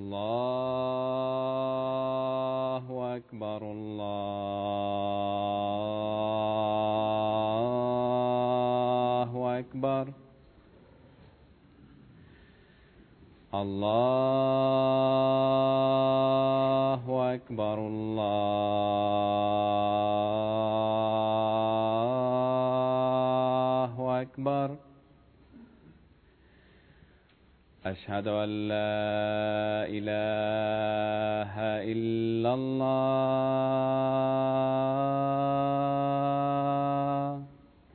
الله أكبر الله أكبر الله أكبر الله أكبر. أشهد أن لا إله إلا الله.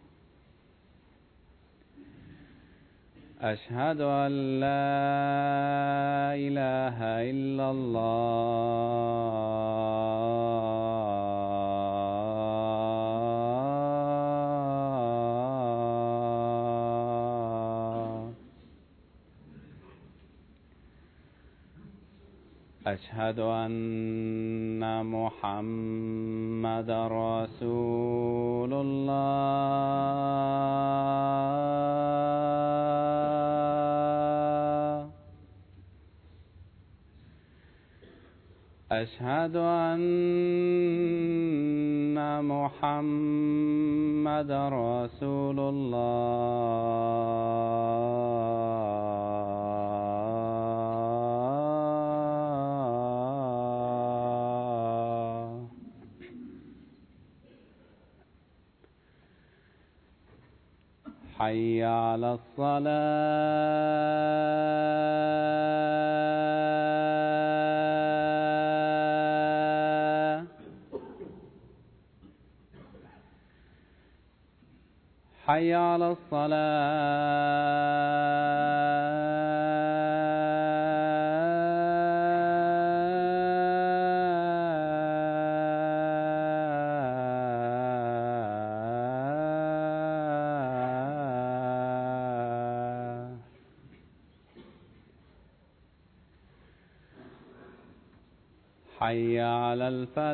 أشهد أن لا إله إلا الله. أشهد أن محمد رسول الله. أشهد أن محمد رسول الله. حي على الصلاة. حي على الصلاة. حي على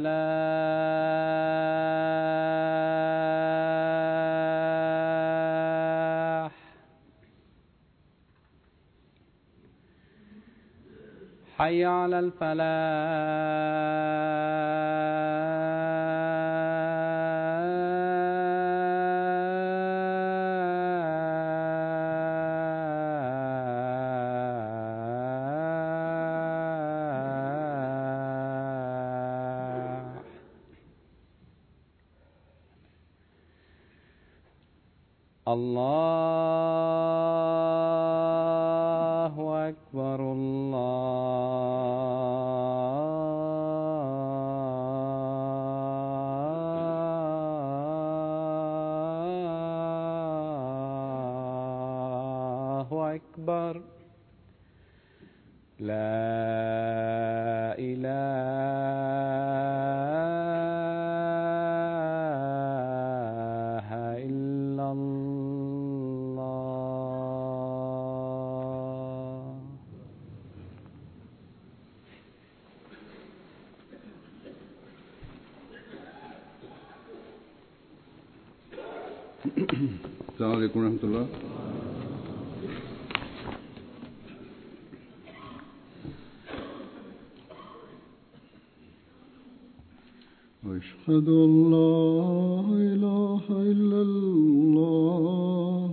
الفلاح. حي على الفلاح. الله أكبر الله أكبر. لا إله إلا الله. السلام عليكم ورحمة الله. أشهد أن لا إله إلا الله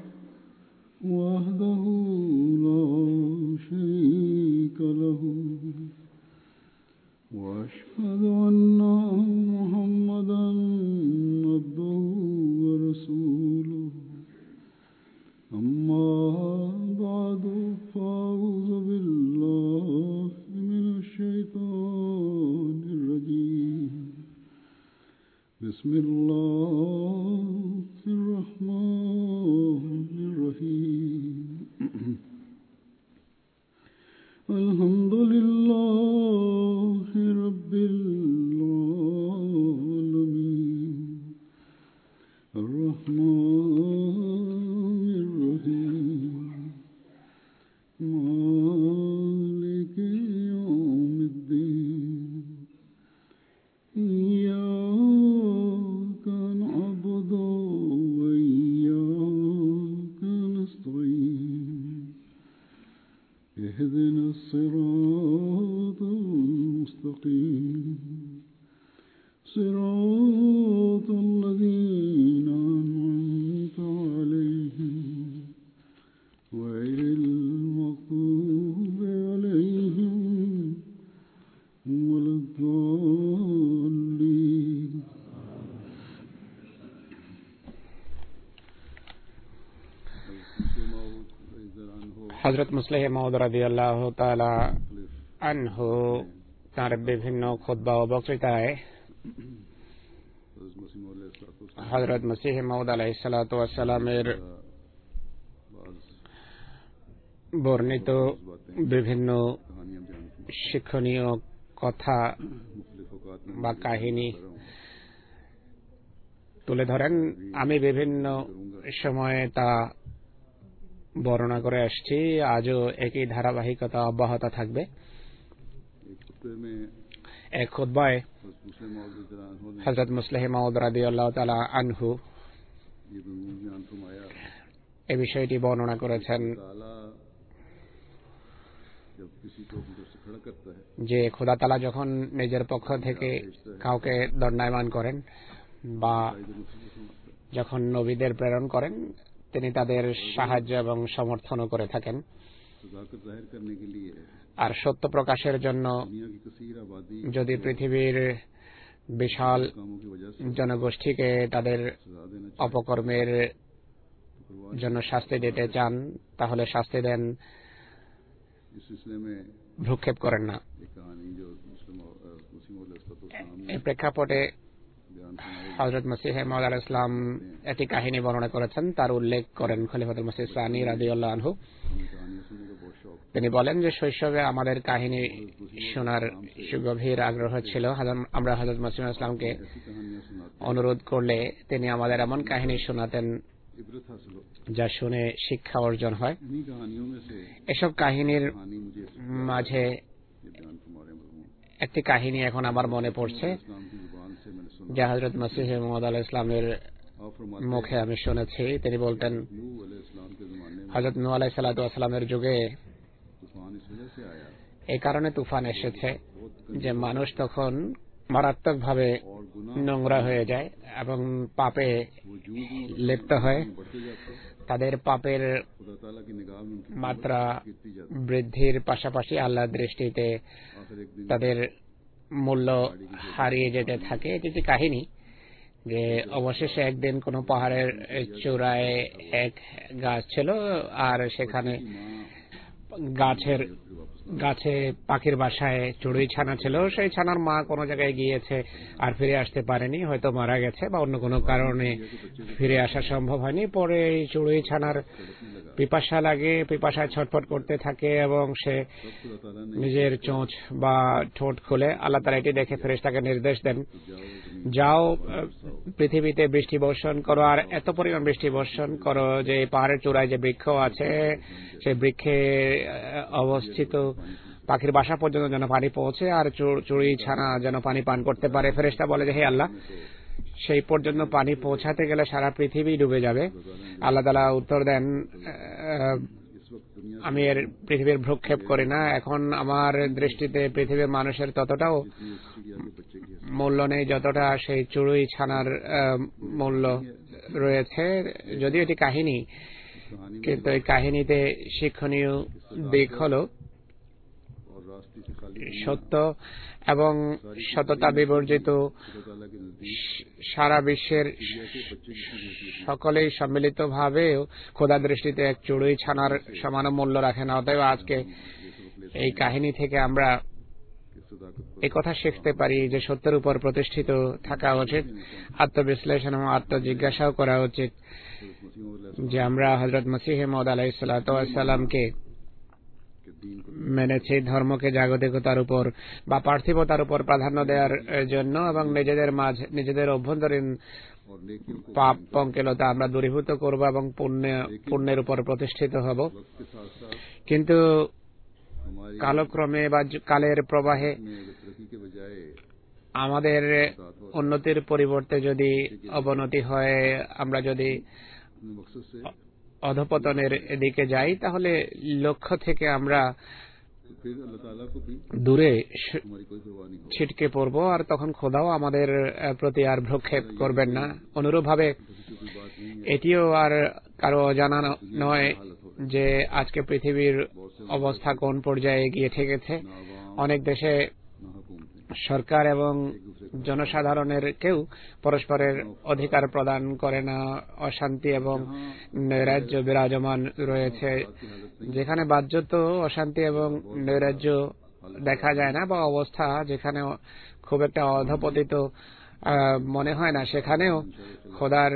وحده لا شريك له وأشهد أن محمدا عبده ورسوله. أما بعد فأعوذ بالله من الشيطان الرجيم. بسم الله الرحمن الرحيم. الحمد لله رب العالمين. الرحمن الرحيم. مالك يوم الدين. إياك نعبد وإياك نستعين. اهدنا الصراط المستقيم صراط الذين أنعمت عليهم غير المغضوب عليهم ولا الضالين. হযরত মুসলিহ মাউদ রাদিয়াল্লাহু তাআলা আনহু তার বিভিন্ন খুতবা ও বক্তৃতায় হযরত মসিহ মাউদ আলাইহিস সালাতু ওয়াস সালামের বর্ণিত বিভিন্ন শিক্ষণীয় কথা বা কাহিনী তুলে ধরেন। আমি বিভিন্ন সময়ে তা বর্ণনা করে আসছি, আজও একই ধারাবাহিকতা অব্যাহত থাকবে। এক খুতবায় হযরত মুসলিহ মাউদ রাদিয়াল্লাহু তাআলা আনহু এই বিষয়টি বর্ণনা করেছেন যে খোদা তাআলা যখন নিজের পক্ষ থেকে কাউকে দণ্ডায়মান করেন বা যখন নবীদের প্রেরণ করেন, তিনি তাদের সাহায্য এবং সমর্থনও করে থাকেন। আর সত্য প্রকাশের জন্য যদি পৃথিবীর বিশাল জনগোষ্ঠীকে তাদের অপকর্মের জন্য শাস্তি দিতে চান, তাহলে শাস্তি দেন, ভ্রুক্ষেপ করেন না। এই প্রেক্ষাপটে হযরত মসিহ মাউদ আলাইহিস সালাম একটি কাহিনী বর্ণনা করেছেন, তার উল্লেখ করেন খলিফাতুল মসিহ সানি রাদিয়াল্লাহু আনহু। তিনি বলেন যে শৈশবে আমাদের কাহিনী শোনার সুগভীর আগ্রহ ছিল। আমরা হযরত মসিহ মাউদ ইসলামকে অনুরোধ করলে তিনি আমাদের এমন কাহিনী শোনাতেন যা শুনে শিক্ষা অর্জন হয়। এসব কাহিনীর মাঝে একটি কাহিনী এখন আমার মনে পড়ছে, যা হযরত মসিহ মাউদ আলাইহিস সালামের মুখে আমি শুনেছি। তিনি বলতেন, হযরত নূহ আলাইহিস সালাতু ওয়াস সালামের যুগে এই কারণে তুফান এসেছে যে মানুষ তখন মারাত্মকভাবে নোংরা হয়ে যায় এবং পাপে লিপ্ত হয়। তাদের পাপের মাত্রা বৃদ্ধির পাশাপাশি আল্লাহর দৃষ্টিতে তাদের মূল্য হারিয়ে যেতে থাকে। এটি একটি কাহিনী যে অবশেষে একদিন কোনো পাহাড়ের চূড়ায় এক গাছ ছিল, আর সেখানে গাছে পাখির বাসায় চড়ুই ছানা ছিল। সেই ছানার মা কোনো জায়গায় গিয়েছে আর ফিরে আসতে পারেনি, হয়তো মারা গেছে বা অন্য কোনো কারণে ফিরে আসা সম্ভব হয়নি। পরে এই চড়ুই ছানার পিপাসা লাগে, পিপাসায় ছটফট করতে থাকে এবং সে নিজের চোঁচ বা ঠোঁট খুলে আল্লাহ তাআলা এটি দেখে ফেরেশতাকে নির্দেশ দেন, যাও পৃথিবীতে বৃষ্টি বর্ষণ করো, আর এত পরিমাণ বৃষ্টি বর্ষণ করো যে এই পাহাড়ের চূড়ায় যে বৃক্ষ আছে সেই বৃক্ষে অবস্থিত পাখির বাসা পর্যন্ত যেন পানি পৌঁছে আর চড়ুই ছানা যেন পানি পান করতে পারে। ফেরেশতা বলে যে হে আল্লাহ, সেই পর্যন্ত পানি পৌঁছাতে গেলে সারা পৃথিবী ডুবে যাবে। আল্লাহ তাআলা উত্তর দেন, আমি এর পৃথিবীর ভ্রুক্ষেপ করি না। এখন আমার দৃষ্টিতে পৃথিবীর মানুষের ততটাও মূল্য নেই যতটা সেই চড়ুই ছানার মূল্য রয়েছে। যদিও এটি কাহিনী, কিন্তু এই কাহিনীতে শিক্ষণীয় দিক হল সত্য এবং সততা বিবর্জিত সারা বিশ্বের সকলেই সম্মিলিতভাবে খোদা দৃষ্টিতে এক চড়ুই ছানার সমান মূল্য রাখে না। অতএব আজকে এই কাহিনী থেকে আমরা এই কথা শিখতে পারি যে সত্যের উপর প্রতিষ্ঠিত থাকা উচিত, আত্মবিশ্লেষণ এবং আত্মজিজ্ঞাসাও করা উচিত যে আমরা হযরত মসিহ মাউদ আলাইহিস সালাতু ওয়াস সালামকে মেনেছি ধর্মকে জাগতিকতার উপর বা পার্থিবতার উপর প্রাধান্য দেওয়ার জন্য, এবং নিজেদের অভ্যন্তরীণ পাপ পঙ্কিলতা আমরা দূরীভূত করব এবং পুণ্যের উপর প্রতিষ্ঠিত হব। কিন্তু কালক্রমে বা কালের প্রবাহে আমাদের উন্নতির পরিবর্তে যদি অবনতি হয়, আমরা যদি অধপতনের দিকে যাই তাহলে লক্ষ্য থেকে আমরা तो फिर अल्लाह ताला को भी দূরে हमारी कोई परवाह नहीं होगी। ছিটকে পড়ব, আর তখন খোদাও আমাদের প্রতি আর ভ্রুক্ষেপ করবেন না। অনুরূপভাবে किसी कोई बात नहीं है। এটিও আর কারো জানা নয় যে আজকে পৃথিবীর অবস্থা কোন পর্যায়ে গিয়ে ঠেকেছে। ना आवाम অনেক দেশে ना हुकूमतें সরকার এবং জনসাধারণের কেউ পরস্পরের অধিকার প্রদান করে না। অশান্তি এবং নৈরাজ্য বিরাজমান রয়েছে। যেখানে বাহ্যত অশান্তি এবং নৈরাজ্য দেখা যায় না বা অবস্থা যেখানে খুব একটা অধপতিত মনে হয় না, সেখানেও খোদার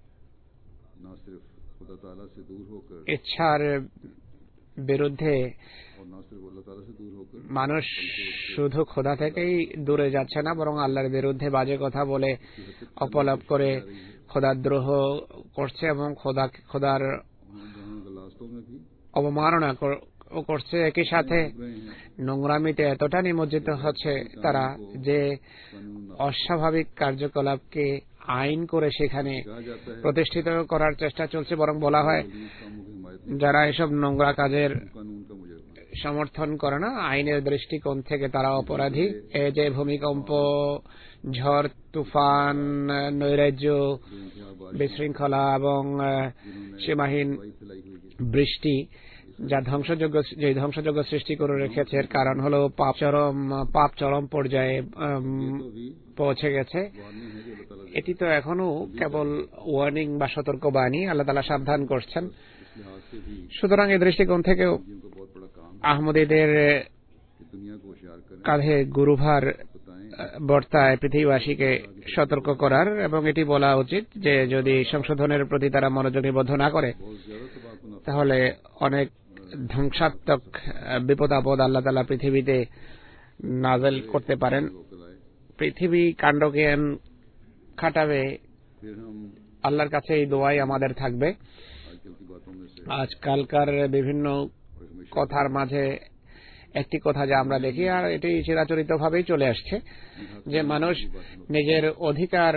ना सिर्फ खुदा ताला से दूर होकर ইচ্ছার বিরুদ্ধে और ना सिर्फ अल्लाह ताला से दूर होकर মানুষ শুধু খোদা থেকেই দূরে যাচ্ছে না, বরং আল্লাহর বিরুদ্ধে বাজে কথা বলে অপলাপ করে খোদার দ্রোহ করছে এবং খোদার जहाँ गलास्तों में भी অবমাননা করছে। একই সাথে रहे हैं নোংরামিতে এতটা নিমজ্জিত হচ্ছে তারা যে অস্বাভাবিক কার্যকলাপকে আইন করে সেখানে कहा जाता है প্রতিষ্ঠিত করার চেষ্টা চলছে। বরং বলা হয় पुलिस कामों की हिमायत যারা এসব নোংরা কাজের कानून का मुजरिम है। সমর্থন করে না, আইনের দৃষ্টিকোণ থেকে তারা অপরাধী। এই যে ভূমিকম্প, ঝড়, তুফান, নৈরাজ্য, বিশৃঙ্খলা এবং সীমাহীন फैलाई हुई है। বৃষ্টি যা ধ্বংসযোগ্য সৃষ্টি করে রেখেছে, এর কারণ হলো পাপ চরম পর্যায়ে পৌঁছে গেছে। वार्निंग है कि अल्लाह ताला এটি তো এখনো কেবল ওয়ার্নিং বা সতর্কবাণী, আল্লাহ তাআলা সাবধান করছেন। इस लिहाज से भी সুতরাং এই দৃষ্টিকোণ থেকেও जिनको बहुत बड़ा काम আহমদীদের है कि दुनिया को होशियार करें, কাঁধে গুরুভার बताएं বর্তায় পৃথিবীবাসীকে সতর্ক করার, এবং এটি বলা উচিত যে যদি সংশোধনের প্রতি তারা মনোযোগ নিবদ্ধ না করে बहुत ज्यादा तबाह कुन তাহলে অনেক ধ্বংসাত্মক বিপদ আপদ আল্লাহ তাআলা পৃথিবীতে নাযিল করতে পারেন। होकर आए। পৃথিবী কাণ্ডজ্ঞান খাটাবে। फिर हम আল্লাহর কাছে এই দোয়াই আমাদের থাকবে। आजकल की बातों में से আজকালকার বিভিন্ন কথার মাঝে একটি কথা যা আমরা দেখি, আর এটি চিরাচরিত ভাবেই চলে আসছে, যে মানুষ নিজের অধিকার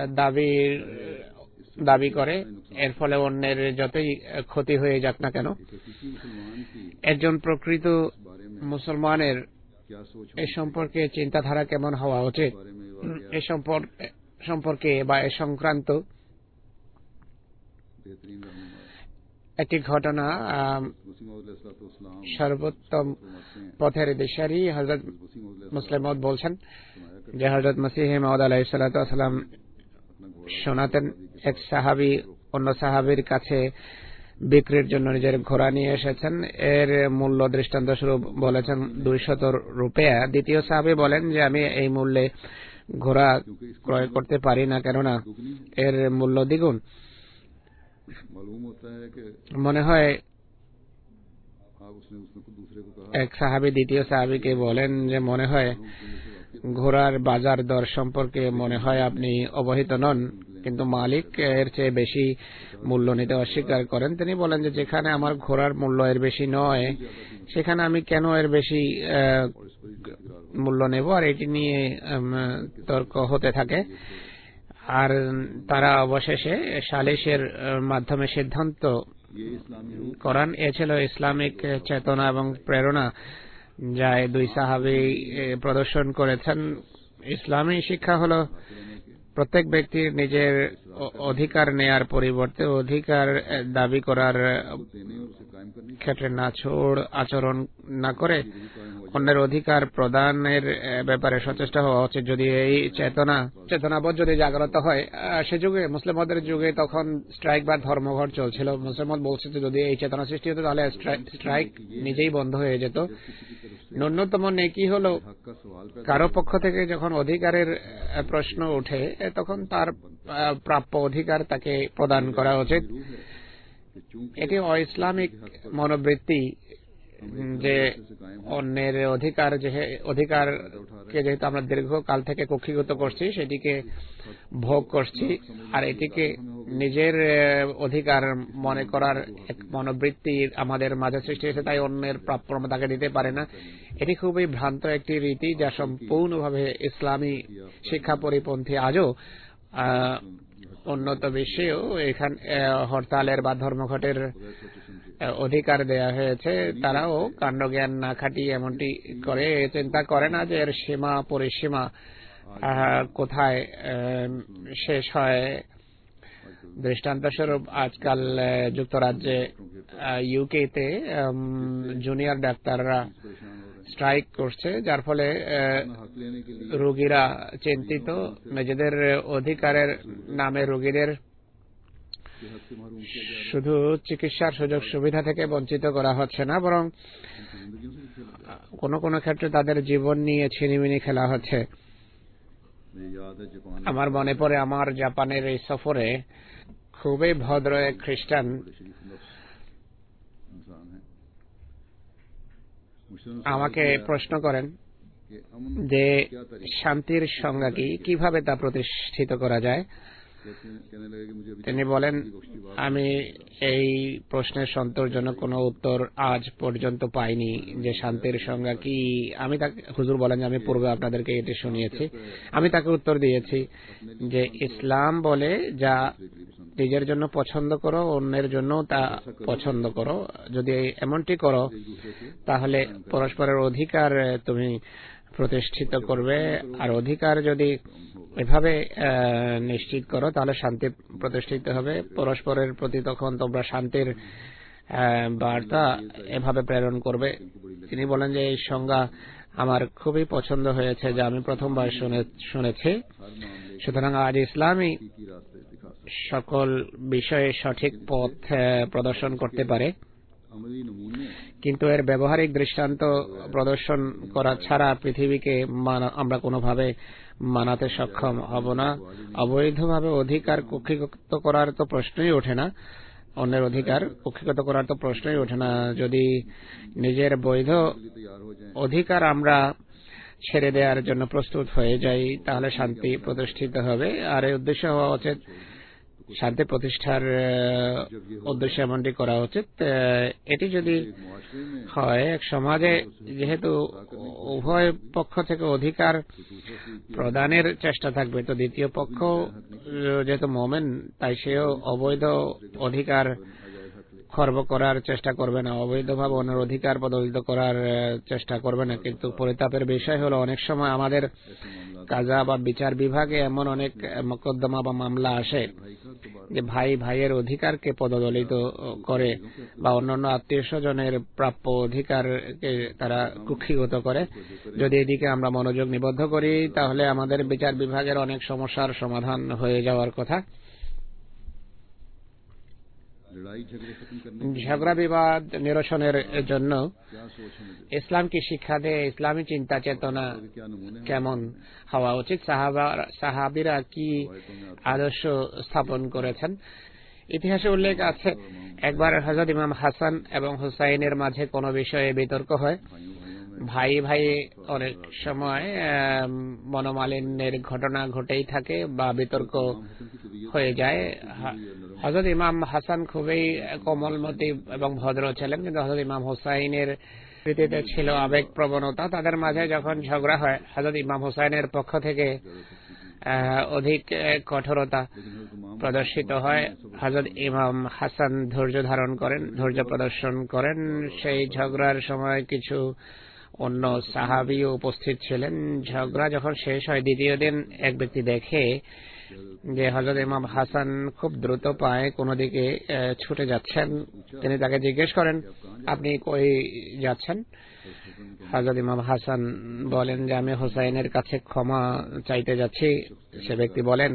দাবি করে, এর ফলে অন্যের যতই ক্ষতি হয়ে যাক না কেন। किसी मुसलमान की একজন প্রকৃত बारे में মুসলমানের क्या सोच এ সম্পর্কে চিন্তাধারা কেমন হওয়া উচিত, बारे में वाकया এ সম্পর্কে বা এ সংক্রান্ত बेहतरीन रहनुमा একটি ঘটনা मुस्लिम अलैहिस्सलाम সর্বোত্তম फरमाते हैं। পথের দিশারি হযরত मुस्लिम মুসলিম মওদ বলছেন सुनाया कर যে হযরত মসিহ মাউদ আলাইহিস সালাতু ওয়াস সালাম अपना घोड़ा শোনাতেন, এক সাহাবী অন্য সাহাবীর কাছে বিক্রির জন্য নিজের ঘোড়া নিয়ে এসেছেন। এর মূল্য দৃষ্টান্ত স্বরূপ বলেছেন 200 রুপিয়া। দ্বিতীয় সাহাবী বলেন যে আমি এই মূল্যে ঘোড়া ক্রয় করতে পারি না, কেননা दुगनी এর মূল্য দ্বিগুণ। मालूम होता है कि মনে হয় आप उसने दूसरे को कहा এক সাহাবী দ্বিতীয় সাহাবীকে বলেন যে মনে হয় ঘোড়ার বাজার দর সম্পর্কে মনে হয় আপনি অবহিত নন, কিন্তু মালিক এর চেয়ে বেশি মূল্য নিতে অস্বীকার করেন। তিনি বলেন যে যেখানে আমার ঘোড়ার মূল্য এর বেশি নয় সেখানে আমি কেন এর বেশি মূল্য নেব, আর এটি নিয়ে তর্ক হতে থাকে। আর তারা অবশেষে সালিশের মাধ্যমে সিদ্ধান্ত ये इस्लामी रूह করান। এ ছিল ইসলামিক চেতনা এবং প্রেরণা যা এই দুই সাহাবী প্রদর্শন করেছেন। ইসলামী শিক্ষা হলো প্রত্যেক ব্যক্তির নিজের অধিকার নেয়ার পরিবর্তে অধিকার দাবি করার देने और उसे कायम करने ক্ষেত্রে নাছোড় আচরণ না করে অন্যের অধিকার প্রদানের ব্যাপারে সচেষ্ট হওয়া উচিত। যদি এই চেতনাবোধ যদি জাগ্রত হয়, সে যুগে মুসলিমদের যুগে তখন স্ট্রাইক বা ধর্মঘট চলছিল। মুসলমান বলছে যে যদি এই চেতনা সৃষ্টি হতো তাহলে স্ট্রাইক নিজেই বন্ধ হয়ে যেত। ন্যূনতম নেকি হলো हक का सवाल पैदा কারো পক্ষ থেকে যখন অধিকারের প্রশ্ন ওঠে তখন তার প্রাপ্য অধিকার তাকে প্রদান করা উচিত। कि चूंकि এটি অ-ইসলামিক মনোবৃত্তি যে অন্যের অধিকারকে যেহেতু আমরা দীর্ঘকাল থেকে কক্ষিগত করছি, সেটিকে ভোগ করছি, আর এটিকে নিজের অধিকার মনে করার এক মনোবৃত্তি আমাদের মাঝে সৃষ্টি হয়েছে, তাই অন্যের প্রাপ্য আমরা তাকে দিতে পারে না। এটি খুবই ভ্রান্ত একটি রীতি যা সম্পূর্ণভাবে ইসলামী শিক্ষা পরিপন্থী। আজও উন্নত বিশ্বেও এখানে হরতালের বা ধর্মঘটের অধিকার দেয়া হয়েছে, তারাও কাণ্ডজ্ঞান না খাটিয়ে এমনটি করে, চিন্তা করে না যে এর সীমা পরিসীমা কোথায় শেষ হয়। দৃষ্টান্তস্বরূপ আজকাল যুক্তরাজ্যে ইউকেতে জুনিয়র ডাক্তাররা স্ট্রাইক করছে, যার ফলে রোগীরা চিন্তিত। নিজেদের অধিকারের নামে রোগীদের শুধু চিকিৎসার সুযোগ সুবিধা থেকে বঞ্চিত করা হচ্ছে না, বরং কোনো কোনো ক্ষেত্রে তাদের জীবন নিয়ে ছিনিমিনি খেলা হচ্ছে। আমার মনে পড়ে আমার জাপানের এই সফরে খুবই ভদ্র এক খ্রিস্টান আমাকে প্রশ্ন করেন যে শান্তির সংজ্ঞা কি, কিভাবে তা প্রতিষ্ঠিত করা যায়। তিনি বলেন, আমি এই প্রশ্নের সন্তোষজনক কোনো উত্তর আজ পর্যন্ত পাইনি যে শান্তির সংজ্ঞা কি। আমি তাকে, হুজুর বলেন যে আমি পূর্বে আপনাদেরকে এটি শুনিয়েছি। আমি তাকে উত্তর দিয়েছি যে ইসলাম বলে যা নিজের জন্য পছন্দ করো অন্যের জন্য তা পছন্দ করো। যদি এমনটি করো তাহলে পরস্পরের অধিকার তুমি প্রতিষ্ঠিত করবে, আর অধিকার যদি এভাবে নিশ্চিত করো তাহলে শান্তি প্রতিষ্ঠিত হবে। পরস্পরের প্রতি তখন তোমরা শান্তির বার্তা এভাবে প্রেরণ করবে। তিনি বলেন যে এই সংজ্ঞা আমার খুবই পছন্দ হয়েছে, যা আমি প্রথমবার শুনেছি। সুতরাং আজ ইসলামই সকল বিষয়ে সঠিক পথ প্রদর্শন করতে পারে, কিন্তু এর ব্যবহারিক দৃষ্টান্ত প্রদর্শন করা ছাড়া পৃথিবীকে আমরা কোনোভাবে মানাতে সক্ষম হব না। অবৈধভাবে অধিকার কুক্ষিগত করার তো প্রশ্নই ওঠে না, অন্যের অধিকার কুক্ষিগত করার তো প্রশ্নই ওঠে না। যদি নিজের বৈধ অধিকার আমরা ছেড়ে দেওয়ার জন্য প্রস্তুত হয়ে যাই তাহলে শান্তি প্রতিষ্ঠিত হবে। আর এই উদ্দেশ্য হওয়া উচিত, শান্তি প্রতিষ্ঠার উদ্দেশ্যে এমনটি করা উচিত। এটি যদি হয় এক সমাজে, যেহেতু উভয় পক্ষ থেকে অধিকার প্রদানের চেষ্টা থাকবে, তো দ্বিতীয় পক্ষ যেহেতু মোমেন, তাই সেও অবৈধ অধিকার খর্ব করার চেষ্টা করবে না, অবৈধভাবে অন্যের অধিকার প্রদলিত করার চেষ্টা করবে না। কিন্তু পরিতাপের বিষয় হলো অনেক সময় আমাদের কাজা বা বিচার বিভাগে এমন অনেক মোকদ্দমা বা মামলা আসে যে ভাই ভাইয়ের অধিকারকে পদদলিত করে বা অন্যান্য আত্মীয় স্বজনের প্রাপ্য অধিকারকে তারা কুক্ষিগত করে। যদি এদিকে আমরা মনোযোগ নিবদ্ধ করি তাহলে আমাদের বিচার বিভাগের অনেক সমস্যার সমাধান হয়ে যাওয়ার কথা। ঝগড়া বিবাদ নিরসনের জন্য ইসলাম কি শিক্ষা দেয়, ইসলামী চিন্তা চেতনা কেমন হওয়া উচিত, সাহাবীরা কি আদর্শ স্থাপন করেছেন। ইতিহাসে উল্লেখ আছে, একবার হযরত ইমাম হাসান এবং হুসাইনের মাঝে কোনো বিষয়ে বিতর্ক হয়। ভাই ভাই অনেক সময় মনোমালিন্যের ঘটনা ঘটেই থাকে বা বিতর্ক হয়ে যায়। হযরত ইমাম হাসান খুবই কোমলমতি এবং ভদ্র ছিলেন, কিন্তু হযরত ইমাম হুসাইনের প্রকৃতিতে ছিল আবেগ প্রবণতা। তাদের মাঝে যখন ঝগড়া হয়, হযরত ইমাম হুসাইনের পক্ষ থেকে অধিক কঠোরতা প্রদর্শিত হয়। হযরত ইমাম হাসান ধৈর্য ধারণ করেন, ধৈর্য প্রদর্শন করেন। সেই ঝগড়ার সময় কিছু অন্য সাহাবীও উপস্থিত ছিলেন। ঝগড়া যখন শেষ হয়, দ্বিতীয় দিন এক ব্যক্তি দেখে যে হযরত ইমাম হাসান খুব দ্রুত পায়ে কোনো দিকে ছুটে যাচ্ছেন। তিনি তাকে জিজ্ঞেস করেন, আপনি কই যাচ্ছেন? হযরত ইমাম হাসান বলেন যে আমি হুসাইনের কাছে ক্ষমা চাইতে যাচ্ছি। সে ব্যক্তি বলেন,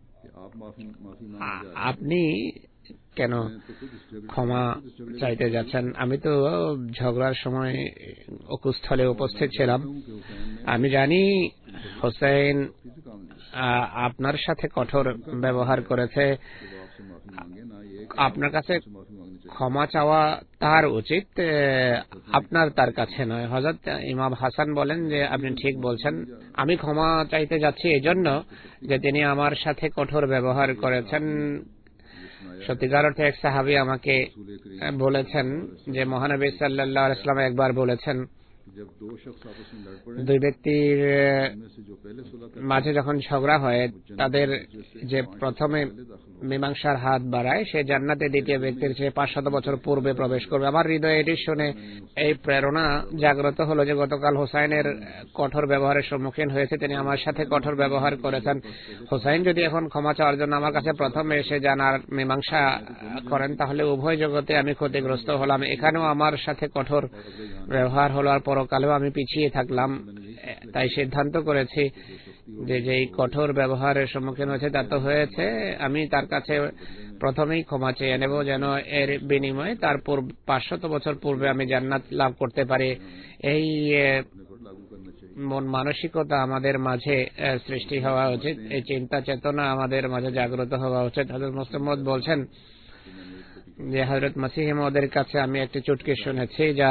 আপনি কেন ক্ষমা চাইতে যাচ্ছেন? আমি তো ঝগড়ার সময় অকুস্থলে উপস্থিত ছিলাম। আমি জানি হুসাইন আপনার সাথে কঠোর ব্যবহার করেছে, আপনার কাছে ক্ষমা চাওয়া তার উচিত, আপনার তার কাছে নয়। হযরত ইমাম হাসান বলেন যে আপনি ঠিক বলছেন, আমি ক্ষমা চাইতে যাচ্ছি এজন্য যে তিনি আমার সাথে কঠোর ব্যবহার করেছেন। সত্যিকার অর্থে এক সাহাবী আমাকে বলেছেন যে মহানবী সাল্লাল্লাহু আলাইহি ওয়াসাল্লাম একবার বলেছেন कि जब दो शख्स आपस में लड़ पड़े, দুই ব্যক্তির उनमें से जो पहले सुलह करते মাঝে যখন ঝগড়া হয় তাদের যে প্রথমে মীমাংসার হাত বাড়ায় সে জান্নাতে দ্বিতীয় ব্যক্তির চেয়ে 500 বছর পূর্বে প্রবেশ করবে। আমার হৃদয়ে এটি শুনে এই প্রেরণা জাগ্রত হলো যে গতকাল হোসাইনের কঠোর ব্যবহারের সম্মুখীন হয়েছে, তিনি আমার সাথে কঠোর ব্যবহার করেছেন। হোসাইন যদি এখন ক্ষমা চাওয়ার জন্য আমার কাছে প্রথমে এসে জানার মীমাংসা করেন তাহলে উভয় জগতে আমি ক্ষতিগ্রস্ত হলাম। এখানেও আমার সাথে কঠোর ব্যবহার হলো আর পরকালেও আমি পিছিয়ে থাকলাম। তাই সিদ্ধান্ত করেছি যে যেই কঠোর ব্যবহারের সম্মুখীন হয়েছে তা তো হয়েছে, আমি তার কাছে প্রথমেই ক্ষমা চেয়ে নেব যেন এর বিনিময়ে তার 500 বছর পূর্বে আমি জান্নাত লাভ করতে পারি। এই মন মানসিকতা আমাদের মাঝে সৃষ্টি হওয়া উচিত, এই চিন্তা চেতনা আমাদের মাঝে জাগ্রত হওয়া উচিত। হযরত মুসলিম মাউদ বলছেন যে হযরত মসিহ মাউদের কাছে আমি একটি চুটকি শুনেছি যা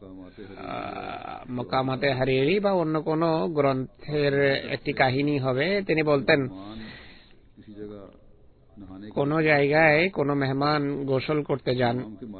মকামাতে হারিরি বা অন্য কোন গ্রন্থের একটি কাহিনী হবে। তিনি বলতেন কোন জায়গায় কোন মেহমান গোসল করতে যান,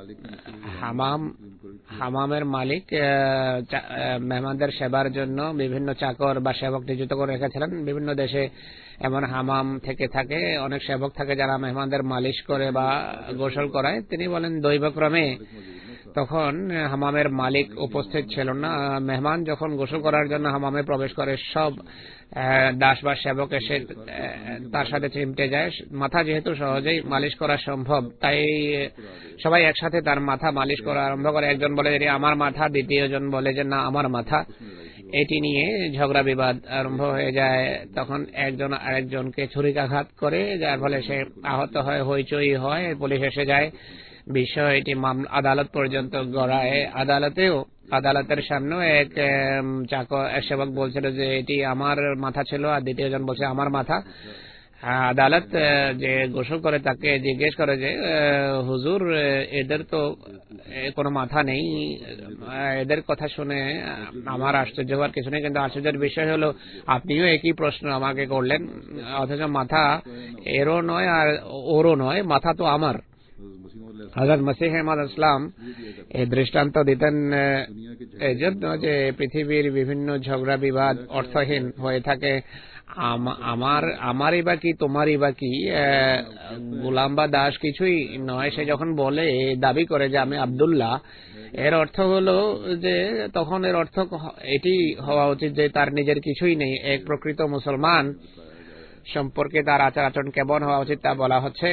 হামামের মালিক মেহমানদের সেবার জন্য বিভিন্ন চাকর বা সেবক নিযুক্ত করে রেখেছিলেন। বিভিন্ন দেশে এমন হামাম থেকে থাকে, অনেক সেবক থাকে যারা মেহমানদের মালিশ করে বা গোসল করায়। তিনি বলেন দৈবক্রমে তখন হামামের মালিক উপস্থিত ছিল না। মেহমান যখন গোসল করার জন্য হামামে প্রবেশ করে সব দাস বা সেবক এসে তার সাথে চিমটে যায়। মাথা যেহেতু সহজেই মালিশ করা সম্ভব তাই সবাই একসাথে তার মাথা মালিশ করা আরম্ভ করে। একজন বলে যে আমার মাথা, দ্বিতীয় জন বলে যে না আমার মাথা। এটি নিয়ে ঝগড়া বিবাদ আরম্ভ হয়ে যায়। তখন একজন আরেকজনকে ছুরিকাঘাত করে, যার ফলে সে আহত হয়, হইচই হয়, পুলিশ এসে যায়। বিষয়টি আদালত পর্যন্ত গড়ায়। আদালতের সামনে এক সেবক বলছিল যে এটি আমার মাথা ছিল আর দ্বিতীয় জন বলছে আমার মাথা। আদালত যে গোসল করে তাকে জিজ্ঞেস করে যে হুজুর এদের তো কোনো মাথা নেই, এদের কথা শুনে আমার আশ্চর্য হওয়ার কিছু নেই, কিন্তু আশ্চর্যের বিষয় হলো আপনিও একই প্রশ্ন আমাকে করলেন, অথচ মাথা এরও নয় আর ওরও নয়, মাথা তো আমার। হযরত মসিহ মাউদ ইসলাম এই দৃষ্টান্ত দিতেন এজন্য যে পৃথিবীর বিভিন্ন ঝগড়া বিবাদ অর্থহীন হয়ে থাকে। আমারই বা কি তোমারই বা কি, গোলাম বা দাস কিছুই নয়। সে যখন বলে দাবি করে যে আমি আব্দুল্লাহ, এর অর্থ হলো যে তখন এর অর্থ এটি হওয়া উচিত যে তার নিজের কিছুই নেই। এক প্রকৃত মুসলমান সম্পর্কে তার আচার আচরণ কেমন হওয়া উচিত তা বলা হচ্ছে।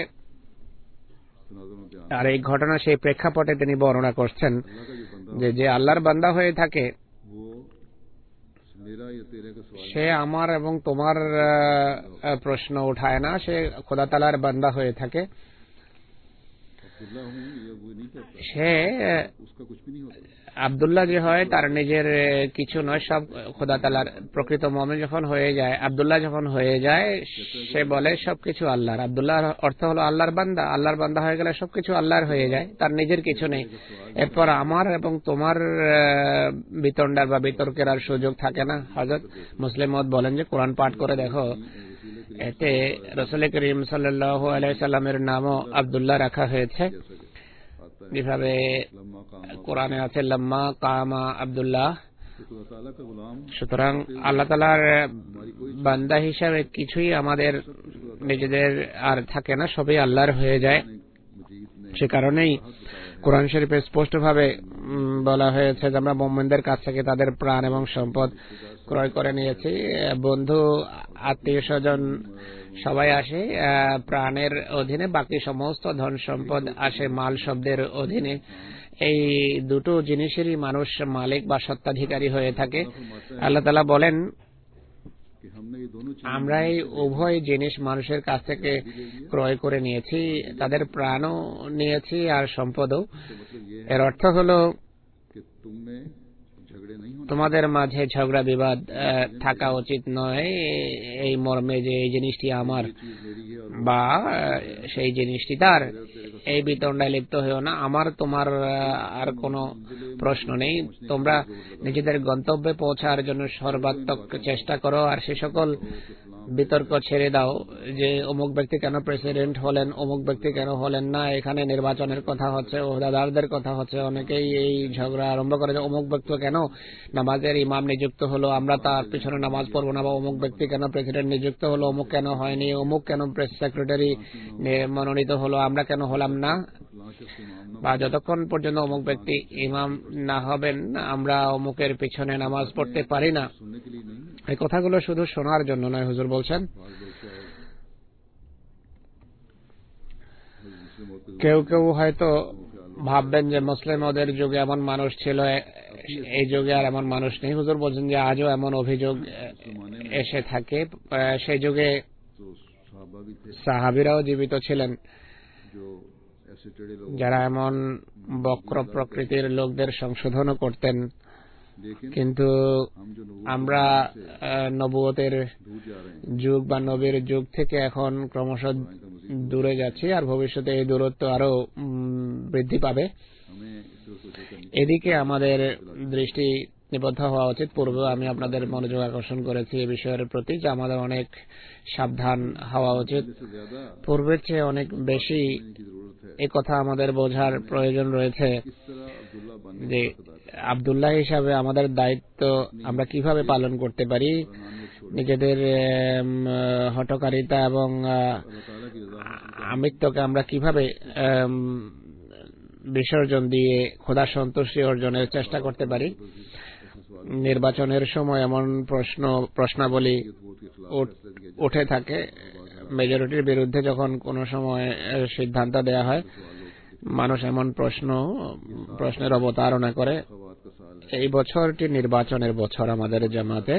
আর এই ঘটনা সেই প্রেক্ষাপটে তিনি বর্ণনা করছেন যে আল্লাহর বান্দা হয়ে থাকে সে আমার এবং তোমার প্রশ্ন উঠায় না, সে খোদা তাআলার বান্দা হয়ে থাকে। সে আব্দুল্লাহ যে হয় তার নিজের কিছু নয়, সব খোদা তাআলার। প্রকৃত মুমিন যখন হয়ে যায়, আব্দুল্লাহ যখন হয়ে যায়, সে বলে সবকিছু আল্লাহর। আব্দুল্লাহর অর্থ হলো আল্লাহর বান্দা। আল্লাহর বান্দা হয়ে গেলে সবকিছু আল্লাহর হয়ে যায়, তার নিজের কিছু নেই। এরপর আমার এবং তোমার বিতণ্ডার বা বিতর্কের আর সুযোগ থাকে না। হযরত মুসলিম মাউদ বলেন যে কোরআন পাঠ করে দেখো, এতে রাসূল করিম সাল্লাল্লাহু আলাইহি সাল্লামের নামও আব্দুল্লাহ রাখা হয়েছে, যেভাবে কোরআনে আছে লাম্মা কামা আব্দুল্লাহ। সুতরাং আল্লাহ তাআলার বান্দা হিসাবে কিছুই আমাদের নিজেদের আর থাকে না, সবই আল্লাহর হয়ে যায়। সে কারণেই কোরআন শরীফে স্পষ্টভাবে বলা হয়েছে যে আমরা মুমিনদের কাছ থেকে তাদের প্রাণ এবং সম্পদ ক্রয় করে নিয়েছি। বন্ধু আত্মীয় স্বজন সবাই আসে প্রাণের অধীনে, বাকি সমস্ত ধন সম্পদ আসে মাল শব্দের অধীনে। এই দুটো জিনিসেরই মানুষ মালিক বা সত্ত্বাধিকারী হয়ে থাকে। আল্লাহ তাআলা বলেন আমরা এই উভয় জিনিস মানুষের কাছ থেকে ক্রয় করে নিয়েছি, তাদের প্রাণও নিয়েছি আর সম্পদও। এর অর্থ হলো তোমাদের মাঝে ঝগড়া বিবাদ থাকা উচিত নয় এই মর্মে যে এই জিনিসটি আমার বা সেই জিনিসটি তার, এই বিতণ্ডায় লিপ্ত হয়েও না। আমার তোমার আর কোনো প্রশ্ন নেই। তোমরা নিজেদের গন্তব্যে পৌঁছার জন্য সর্বাত্মক চেষ্টা করো, আর সে সকল বিতর্ক ছেড়ে দাও যে অমুক ব্যক্তি কেন প্রেসিডেন্ট হলেন, অমুক ব্যক্তি কেন হলেন না, এখানে নির্বাচনের কথা হচ্ছে, ওহদাদারদের কথা হচ্ছে। অনেকেই এই ঝগড়া আরম্ভ করে যে অমুক ব্যক্তি কেন নামাজের ইমাম নিযুক্ত হলো, আমরা তার পিছনে নামাজ পড়বো না, বা অমুক ব্যক্তি কেন প্রেসিডেন্ট নিযুক্ত হলো, অমুক কেন হয়নি, অমুক কেন প্রেস সেক্রেটারি মনোনীত হলো, আমরা কেন হলাম না, বা যতক্ষণ পর্যন্ত অমুক ব্যক্তি ইমাম না হবেন আমরা অমুকের পিছনে নামাজ পড়তে পারি না। এই কথাগুলো শুধু শোনার জন্য নয়, হুজুর বলছেন কেউ কেউ হয়তো ভাববেন যে মুসলিম ওদের যুগে এমন মানুষ ছিল, এই যুগে আর এমন মানুষ নেই। হুজুর বলছেন যে আজও এমন অভিযোগ এসে থাকে। সেই যুগে সাহাবীরাও জীবিত ছিলেন যারা এমন বক্র প্রকৃতির লোকদের সংশোধনও করতেন। কিন্তু আমরা নবুয়তের যুগ বা নবীর যুগ থেকে এখন ক্রমশ দূরে যাচ্ছি, আর ভবিষ্যতে এই দূরত্ব আরো বৃদ্ধি পাবে। এদিকে আমাদের দৃষ্টি নিবদ্ধ হওয়া উচিত। পূর্বে আমি আপনাদের মনোযোগ আকর্ষণ করেছি এই বিষয়ের প্রতি যে আমাদের অনেক সাবধান হওয়া উচিত। পূর্বের চেয়ে অনেক বেশি এই কথা আমাদের বোঝার প্রয়োজন রয়েছে যে আব্দুল্লাহ হিসাবে আমাদের দায়িত্ব আমরা কিভাবে পালন করতে পারি, নিজেদের হঠকারিতা এবং আমিত্বকে আমরা কিভাবে বিসর্জন দিয়ে খোদা সন্তুষ্টি অর্জনের চেষ্টা করতে পারি। নির্বাচনের সময় এমন প্রশ্নাবলী উঠে থাকে, মেজরিটির বিরুদ্ধে যখন কোন সময় সিদ্ধান্ত দেয়া হয়, মানুষ এমন প্রশ্নের অবতারণা করে। এই বছরটি নির্বাচনের বছর আমাদের জামাতে।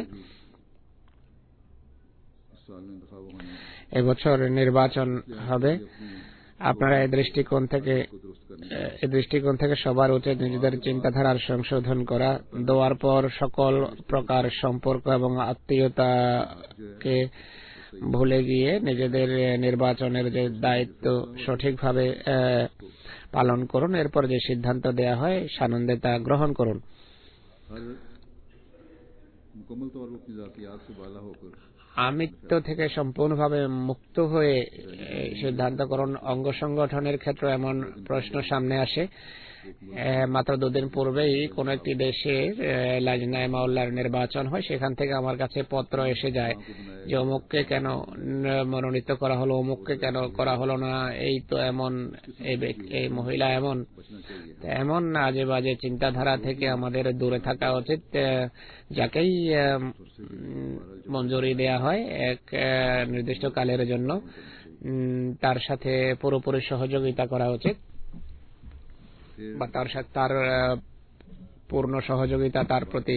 এবছর নির্বাচন হবে। আপনারা এই দৃষ্টিকোণ থেকে সবার উচিত নিজেদের চিন্তাধারার সংশোধন করা, দেওয়ার পর সকল প্রকার সম্পর্ক এবং আত্মীয়তাকে ভুলে গিয়ে নিজেদের নির্বাচনের যে দায়িত্ব সঠিকভাবে পালন করুন। এরপর যে সিদ্ধান্ত দেয়া হয় সানন্দে তা গ্রহণ করুন। আমিত্ব থেকে সম্পূর্ণভাবে মুক্ত হয়ে সিদ্ধান্ত করুন। অঙ্গ সংগঠনের ক্ষেত্রে এমন প্রশ্ন সামনে আসে। মাত্র দুদিন পূর্বেই কোন একটি দেশে লাজনায়ে মাওলার নির্বাচন হয়, সেখান থেকে আমার কাছে পত্র এসে যায় যে অমুককে কেন মনোনীত করা হলো, অমুককে কেন করা হলো না, এই তো এমন, এই মহিলা এমন আজে বাজে চিন্তাধারা থেকে আমাদের দূরে থাকা উচিত। যাকেই মঞ্জুরি দেয়া হয় এক নির্দিষ্ট কালের জন্য, তার সাথে পুরোপুরি সহযোগিতা করা উচিত, বা তার সাথে তার পূর্ণ সহযোগিতা তার প্রতি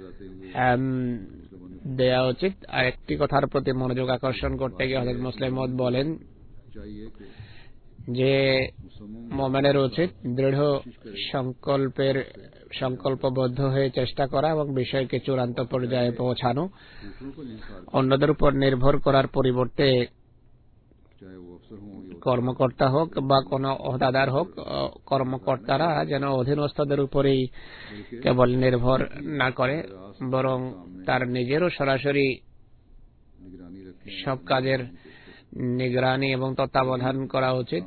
দেয়া উচিত। আর একটি কথার প্রতি মনোযোগ আকর্ষণ করতে গিয়ে হযরত মুসলিম মওউদ বলেন যে মুমিনের উচিত দৃঢ় সংকল্পবদ্ধ হয়ে চেষ্টা করা এবং বিষয়কে চূড়ান্ত পর্যায়ে পৌঁছানো। অন্যদের উপর নির্ভর করার পরিবর্তে কর্মকর্তা হোক বা কোন ওহদাদার হোক, কর্মকর্তারা যেন অধীনস্থদের উপরেই কেবল নির্ভর না করে, বরং তার নিজেরও সরাসরি সব কাজের নিগরানি এবং তত্ত্বাবধান করা উচিত,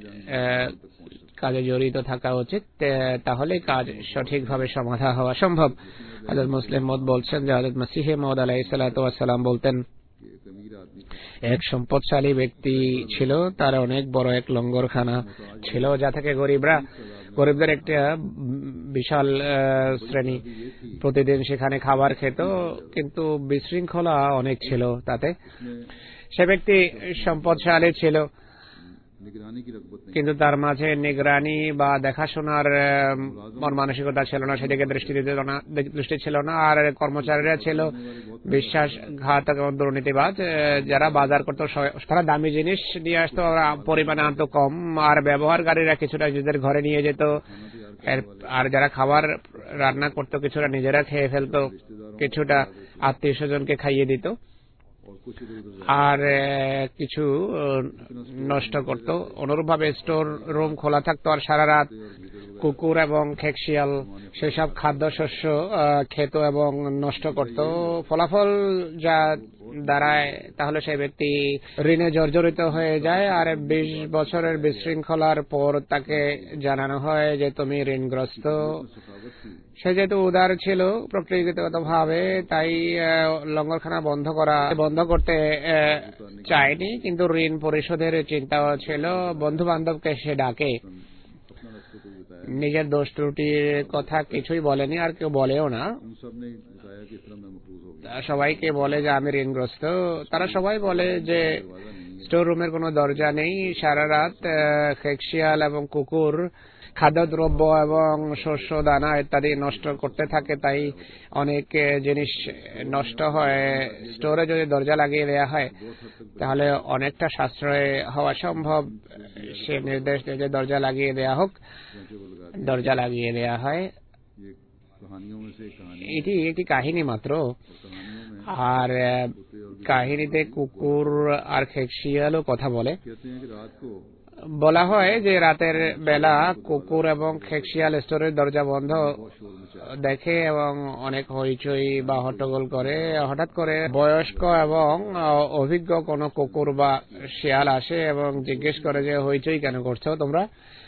কাজে জড়িত থাকা উচিত। তাহলে কাজ সঠিকভাবে সমাধা হওয়া সম্ভব। হযরত মুসলিম মওউদ বলছেন যে হযরত মসিহ মাউদ আলাইহিস সালাতু ওয়াস সালাম বলতেন, এক সম্পদশালী ব্যক্তি ছিল, তার অনেক বড় এক লঙ্গরখানা ছিল, যা থেকে গরিবদের একটা বিশাল শ্রেণী প্রতিদিন সেখানে খাবার খেত, কিন্তু বিশৃঙ্খলা অনেক ছিল তাতে। সে ব্যক্তি সম্পদশালী ছিল, কিন্তু তার মাঝে নিগরানি বা দেখাশোনার মন মানসিকতা ছিল না, সেদিকে দৃষ্টি ছিল না। আর কর্মচারীরা ছিল বিশ্বাসঘাতক এবং দুর্নীতিবাজ, যারা বাজার করতো, তারা দামি জিনিস নিয়ে আসতো, পরিমাণে আনতো কম, আর ব্যবহারকারীরা কিছুটা নিজেদের ঘরে নিয়ে যেত, আর যারা খাবার রান্না করতো কিছুটা নিজেরা খেয়ে ফেলতো, কিছুটা আত্মীয় স্বজনকে খাইয়ে দিত, আর কিছু নষ্ট করত। অনুরূপভাবে স্টোর রুম খোলা থাকতো, আর সারা রাত কুকুর এবং খেকশিয়াল সেসব খাদ্যশস্য খেত এবং নষ্ট করত, ফলাফল যা দাঁড়ায় তাহলে সেই ব্যক্তি ঋণে জর্জরিত হয়ে যায়। আর 20 বছরের বিশৃঙ্খলার পর তাকে জানানো হয় যে তুমি ঋণগ্রস্ত। সে যেহেতু উদার ছিল প্রকৃতিগতভাবে, তাই লঙ্গরখানা বন্ধ করতে চায়নি, কিন্তু ঋণ পরিশোধের চিন্তাও ছিল। বন্ধু বান্ধবকে সে ডাকে, নিজের দোষ ত্রুটির কথা কিছুই বলেনি, আর কেউ বলেও না। সবাইকে বলে যে আমি ঋণগ্রস্ত। তারা সবাই বলে যে স্টোর রুমের কোনো দরজা নেই। সারা রাত খেকশিয়াল এবং কুকুর খাদ্যদ্রব্য এবং শস্য দানা ইত্যাদি নষ্ট করতে থাকে, তাই অনেক জিনিস নষ্ট হয়। স্টোরে যদি দরজা লাগিয়ে দেওয়া হয় তাহলে অনেকটা সাশ্রয় হওয়া সম্ভব। সে নির্দেশ দেয় যে দরজা লাগিয়ে দেওয়া হোক, দরজা লাগিয়ে দেওয়া হয়। এটি একটি কাহিনী মাত্র, আর কাহিনীতে কুকুর আর খেকশিয়ালও কথা বলে। বলা হয় যে রাতের বেলা কুকুর এবং খেকশিয়াল স্টোরের দরজা বন্ধ দেখে এবং অনেক হইচই বা হট্টগোল করে। হঠাৎ করে বয়স্ক এবং অভিজ্ঞ কোনো কুকুর বা শিয়াল আসে এবং জিজ্ঞেস করে যে হইচই কেন করছো তোমরা?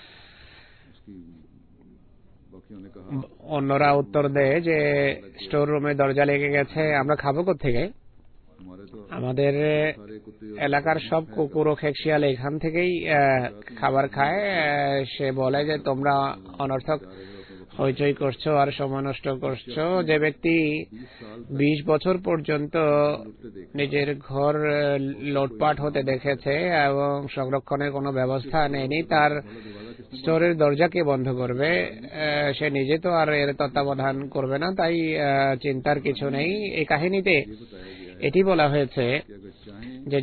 অন্যরা উত্তর দেয় যে স্টোর রুমে দরজা লেগে গেছে, আমরা খাবো কোত্থেকে? আমাদের এলাকার সব কুকুর ও খেকশিয়াল এখান থেকেই খাবার খায়। সে বলে যে তোমরা অনর্থক হইচই করছো আর সময় নষ্ট করছো। যে ব্যক্তি 20 বছর পর্যন্ত নিজের ঘর লুটপাট হতে দেখেছে এবং সংরক্ষণের কোনো ব্যবস্থা নেয়নি, তার স্টোরের দরজাকে বন্ধ করবে? সে নিজে তো আর এর তত্ত্বাবধান করবে না, তাই চিন্তার কিছু নেই। এই কাহিনীতে এটি বলা হয়েছে যে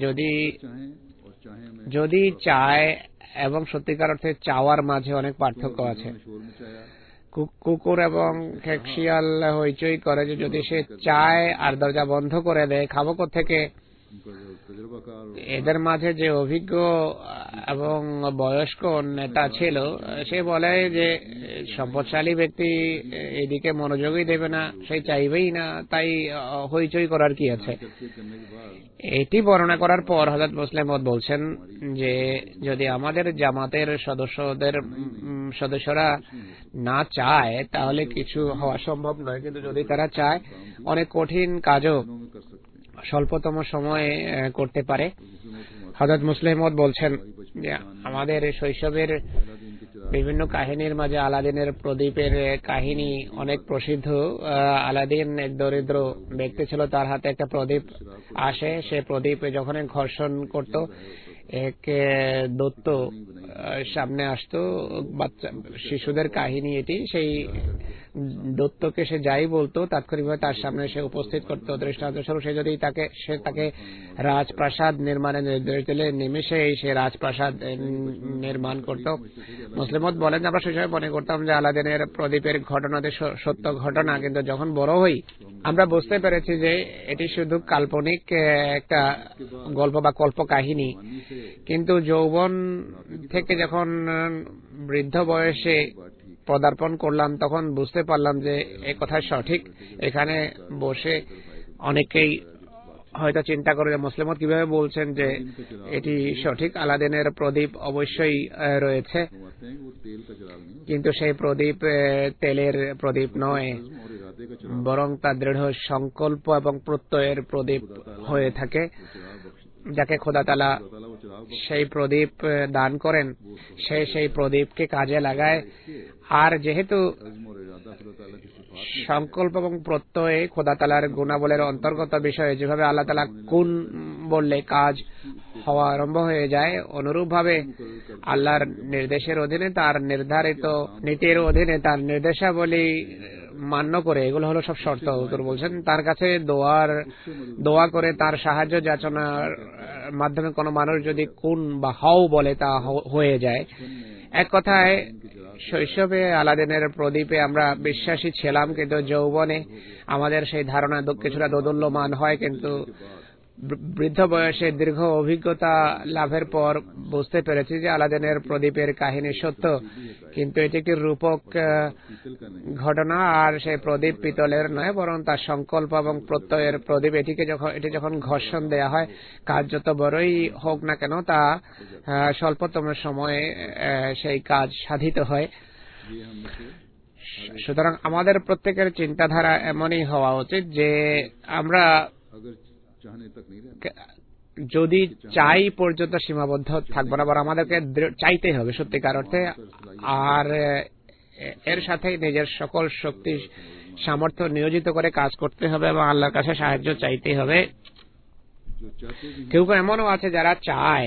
যদি চায় এবং সত্যিকার অর্থে চাওয়ার মাঝে অনেক পার্থক্য আছে। কুকুর এবং খেকশিয়াল হইচই করে যে যদি সে চায় আর দরজা বন্ধ করে দেয়, খাবো কোত্থেকে? এদের মাঝে যে অভিজ্ঞ এবং বয়স্ক নেতা ছিল, সে বলে যে সম্পদশালী ব্যক্তি এদিকে মনোযোগই দেবে না, সে চাইবেই না, তাই হইচই করার কি আছে। এটি বর্ণনা করার পর হযরত মুসলিম মওউদ বলছেন যে যদি আমাদের জামাতের সদস্যরা না চায় তাহলে কিছু হওয়া সম্ভব নয়, কিন্তু যদি তারা চায় অনেক কঠিন কাজও স্বল্পতম সময়ে করতে পারে। হযরত মুসলিম মওউদ বলছেন যে আমাদের শৈশবের বিভিন্ন কাহিনীর মাঝে আলাদিনের প্রদীপের কাহিনী অনেক প্রসিদ্ধ। আলাদিন এক দরিদ্র ব্যক্তি ছিল, তার হাতে একটা প্রদীপ আসে। সে প্রদীপ যখন ঘর্ষণ করত, এক দৈত্য সামনে আসতো। বাচ্চা শিশুদের কাহিনী এটি। সেই দৈত্যকে সে যাই বলতো তাৎক্ষণিকভাবে তার সামনে সে উপস্থিত করত। দৃষ্টান্তস্বরূপ সে তাকে রাজপ্রাসাদ নির্মাণের নির্দেশ দিলে নিমেষেই সে রাজপ্রাসাদ নির্মাণ করত। মুসলিম মওউদ বলেন আমরা সেই সময় মনে করতাম যে আলাদিনের প্রদীপের ঘটনাতে সত্য ঘটনা, কিন্তু যখন বড় হই আমরা বুঝতে পেরেছি যে এটি শুধু কাল্পনিক একটা গল্প বা কল্প কাহিনী। কিন্তু যৌবন থেকে যখন বৃদ্ধ বয়সে পদার্পণ করলাম তখন বুঝতে পারলাম যে এই কথা সঠিক। এখানে বসে অনেকেই হয়তো চিন্তা করে যে মুসলিম মওউদ কিভাবে বলছেন যে এটি সঠিক। আলাদিনের প্রদীপ অবশ্যই রয়েছে, কিন্তু সেই প্রদীপ তেলের প্রদীপ নয়, বরং তা দৃঢ় সংকল্প এবং প্রত্যয়ের প্রদীপ হয়ে থাকে, যাকে খোদা তাআলা সেই প্রদীপ দান করেন। সে সেই প্রদীপকে কাজে লাগায়। আর যেহেতু সংকল্প এবং প্রত্যয় খোদা তাআলার গুণাবলীর অন্তর্গত বিষয়, যেভাবে আল্লাহ তাআলা কুন বললে কাজ হওয়া আরম্ভ হয়ে যায়, অনুরূপভাবে আল্লাহর নির্দেশের অধীনে, তার নির্ধারিত নীতির অধীনে, তার নির্দেশাবলী মান্য করে, এগুলো হলো সব শর্ত। হুজুর বলছেন তার কাছে দোয়া করে তার সাহায্য যাচনার মাধ্যমে কোনো মানুষ যদি কুন বা হও বলে তা হয়ে যায়। এক কথায় শৈশবে আলাদিনের প্রদীপে আমরা বিশ্বাসী ছিলাম, কিন্তু যৌবনে আমাদের সেই ধারণা কিছুটা দোদুল্যমান হয়। কিন্তু বৃদ্ধ বয়সে দীর্ঘ অভিজ্ঞতা লাভের পর বুঝতে পেরেছি যে আলাদিনের প্রদীপের কাহিনী সত্য, কিন্তু এটি একটি রূপক ঘটনা, আর সেই প্রদীপ পিতলের নয় বরং তার সংকল্প এবং প্রত্যয়ের প্রদীপ। এটি যখন ঘর্ষণ দেয়া হয়, কাজ যত বড়ই হোক না কেন তা স্বল্পতম সময়ে সেই কাজ সাধিত হয়। সুতরাং আমাদের প্রত্যেকের চিন্তাধারা এমনই হওয়া উচিত যে আমরা যদি চাই পর্যন্ত সীমাবদ্ধ থাকবো না, বরং আমাদেরকে চাইতে হবে সত্যিকার অর্থে, আর এর সাথে নিজের সকল শক্তি সামর্থ্য নিয়োজিত করে কাজ করতে হবে এবং আল্লাহর কাছে সাহায্য চাইতে হবে। কেউ কেউ এমনও আছে যারা চায়,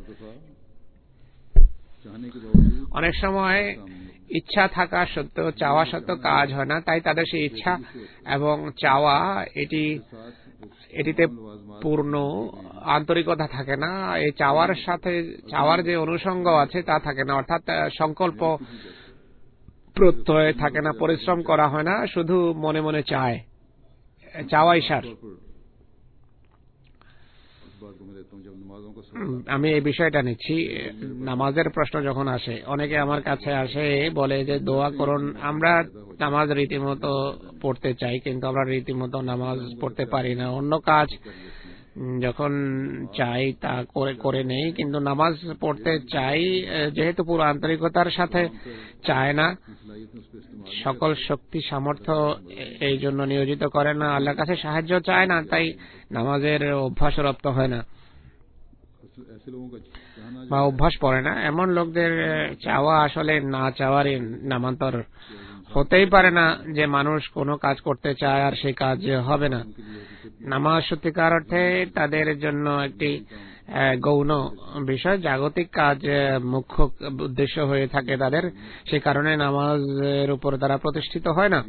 অনেক সময় ইচ্ছা থাকা সত্ত্বেও চাওয়া সত্ত্বেও কাজ হয় না, তাই তাদের সেই ইচ্ছা এবং চাওয়া এটিতে পূর্ণ আন্তরিকতা থাকে না, এই চাওয়ার সাথে চাওয়ার যে অনুষঙ্গ আছে তা থাকে না, অর্থাৎ সংকল্প প্রত্যয় থাকে না, পরিশ্রম করা হয় না, শুধু মনে মনে চায়, চাওয়াই সার। আমি এই বিষয়টা নিচ্ছি। নামাজের প্রশ্ন যখন আসে, অনেকে আমার কাছে আসে বলে যে দোয়া করুন, আমরা নামাজ রীতিমতো পড়তে চাই কিন্তু আমরা রীতিমতো নামাজ পড়তে পারি না, অন্য কাজ যখন চাই তা করে নেই, কিন্তু নামাজ পড়তে চাই যেহেতু পুরো আন্তরিকতার সাথে চায় না, সকল শক্তি সামর্থ্য এই জন্য নিয়োজিত করে না, আল্লাহর কাছে সাহায্য চায় না, তাই নামাজের অভ্যাস রপ্ত হয় না বা অভ্যাস পড়ে না। এমন লোকদের চাওয়া আসলে না চাওয়ারই নামান্তর। হতেই পারে না যে মানুষ কোনো কাজ করতে চায় আর সেই কাজ হবে না। নামাজ সত্যিকার অর্থে তাদের জন্য একটি গৌণ বিষয়, জাগতিক কাজ মুখ্য উদ্দেশ্য হয়ে থাকে তাদের, সে কারণে নামাজের উপর তারা প্রতিষ্ঠিত হয় না।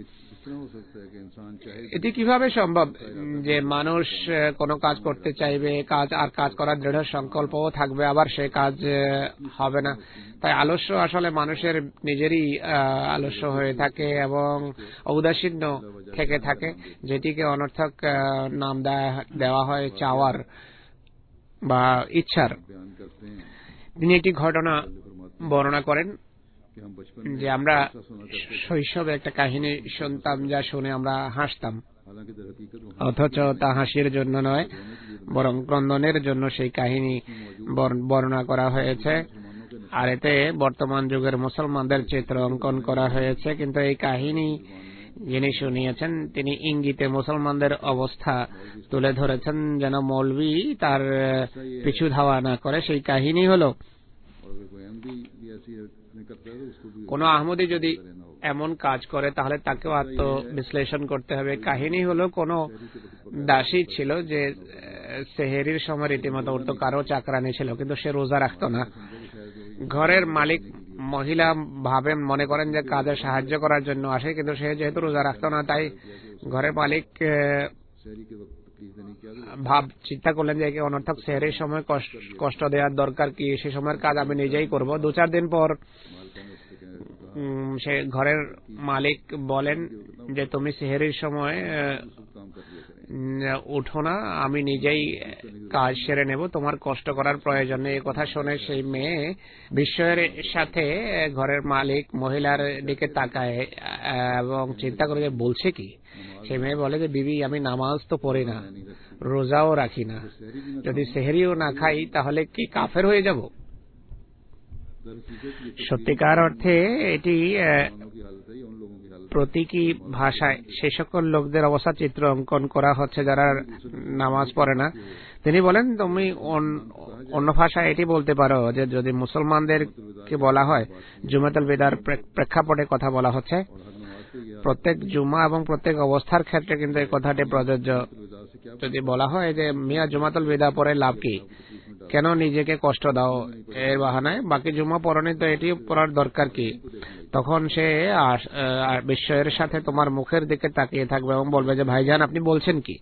এটি কিভাবে সম্ভব যে মানুষ কোনো কাজ করতে চাইবে, কাজ করার দৃঢ় সংকল্পও থাকবে, আবার সে কাজ হবে না? তাই আলস্য আসলে মানুষের নিজেরই আলস্য হয়ে থাকে এবং ঔদাসীন্য থেকে থাকে, যেটিকে অনর্থক নাম দেওয়া হয় চাওয়ার বা ইচ্ছার। তিনি একটি ঘটনা বর্ণনা করেন যে আমরা শৈশবে একটা কাহিনী শুনতাম, যা শুনে আমরা হাসতাম, অথচ তা হাসির জন্য নয় বরং ক্রন্দনের জন্য সেই কাহিনী বর্ণনা করা হয়েছে, আর এতে বর্তমান যুগের মুসলমানদের চিত্র অঙ্কন করা হয়েছে। কিন্তু এই কাহিনী যিনি শুনিয়েছেন তিনি ইঙ্গিতে মুসলমানদের অবস্থা তুলে ধরেছেন যেন মৌলভী তার পিছু ধাওয়া না করে। সেই কাহিনী হলো, কোন আহমদী যদি এমন কাজ করে তাহলে তাকেও আত্মবিশ্লেষণ করতে হবে। কাহিনী হলো, কোন দাসী ছিল যে সেহেরির সময় রীতিমতো উঠতো, কারো চাকরানি ছিল কিন্তু সে রোজা রাখতো না। ঘরের মালিক মহিলা মনে করেন যে কাজে সাহায্য করার জন্য আসে, কিন্তু সে যেহেতু রোজা রাখতো না, তাই ঘরের মালিক চিন্তা করলেন যে অনর্থক সেহেরির সময় কষ্ট দেওয়ার দরকার কি, সে সময়ের কাজ আমি নিজেই করব। 2-4 দিন পর সে ঘরের মালিক বলেন যে তুমি সেহেরির সময় উঠো না, আমি নিজেই কাজ সেরে নেব, তোমার কষ্ট করার প্রয়োজন নেই। কথা শুনে সেই মেয়ে বিস্ময়ের সাথে ঘরের মালিক মহিলার দিকে তাকায় এবং চিন্তা করে যে বলছে কি। সেই মেয়ে বলে যে বিবি, আমি নামাজ তো পড়ি না, রোজাও রাখি না, যদি সেহেরিও না খাই তাহলে কি কাফের হয়ে যাব? সত্যিকার অর্থে এটি প্রতীকী ভাষায় সে সকল লোকদের অবস্থা চিত্র অঙ্কন করা হচ্ছে যারা নামাজ পড়ে না। তিনি বলেন, তুমি অন্য ভাষায় এটি বলতে পারো যে যদি মুসলমানদেরকে বলা হয়, জুমাতুল বিদার প্রেক্ষাপটে কথা বলা হচ্ছে, প্রত্যেক জুমা এবং প্রত্যেক অবস্থার ক্ষেত্রে কিন্তু এই কথাটি প্রযোজ্য। যদি বলা হয় যে মিয়া জুমাতুল বিদা পরে লাভ কি, কেন নিজেকে কষ্ট দাও এর বাহানায়, বাকি জুমা পড়নি তো এটি পড়ার দরকার কি, তখন সে বিস্ময়ের সাথে তোমার মুখের দিকে তাকিয়ে থাকবে এবং বলবে যে ভাইজান আপনি বলছেন কি?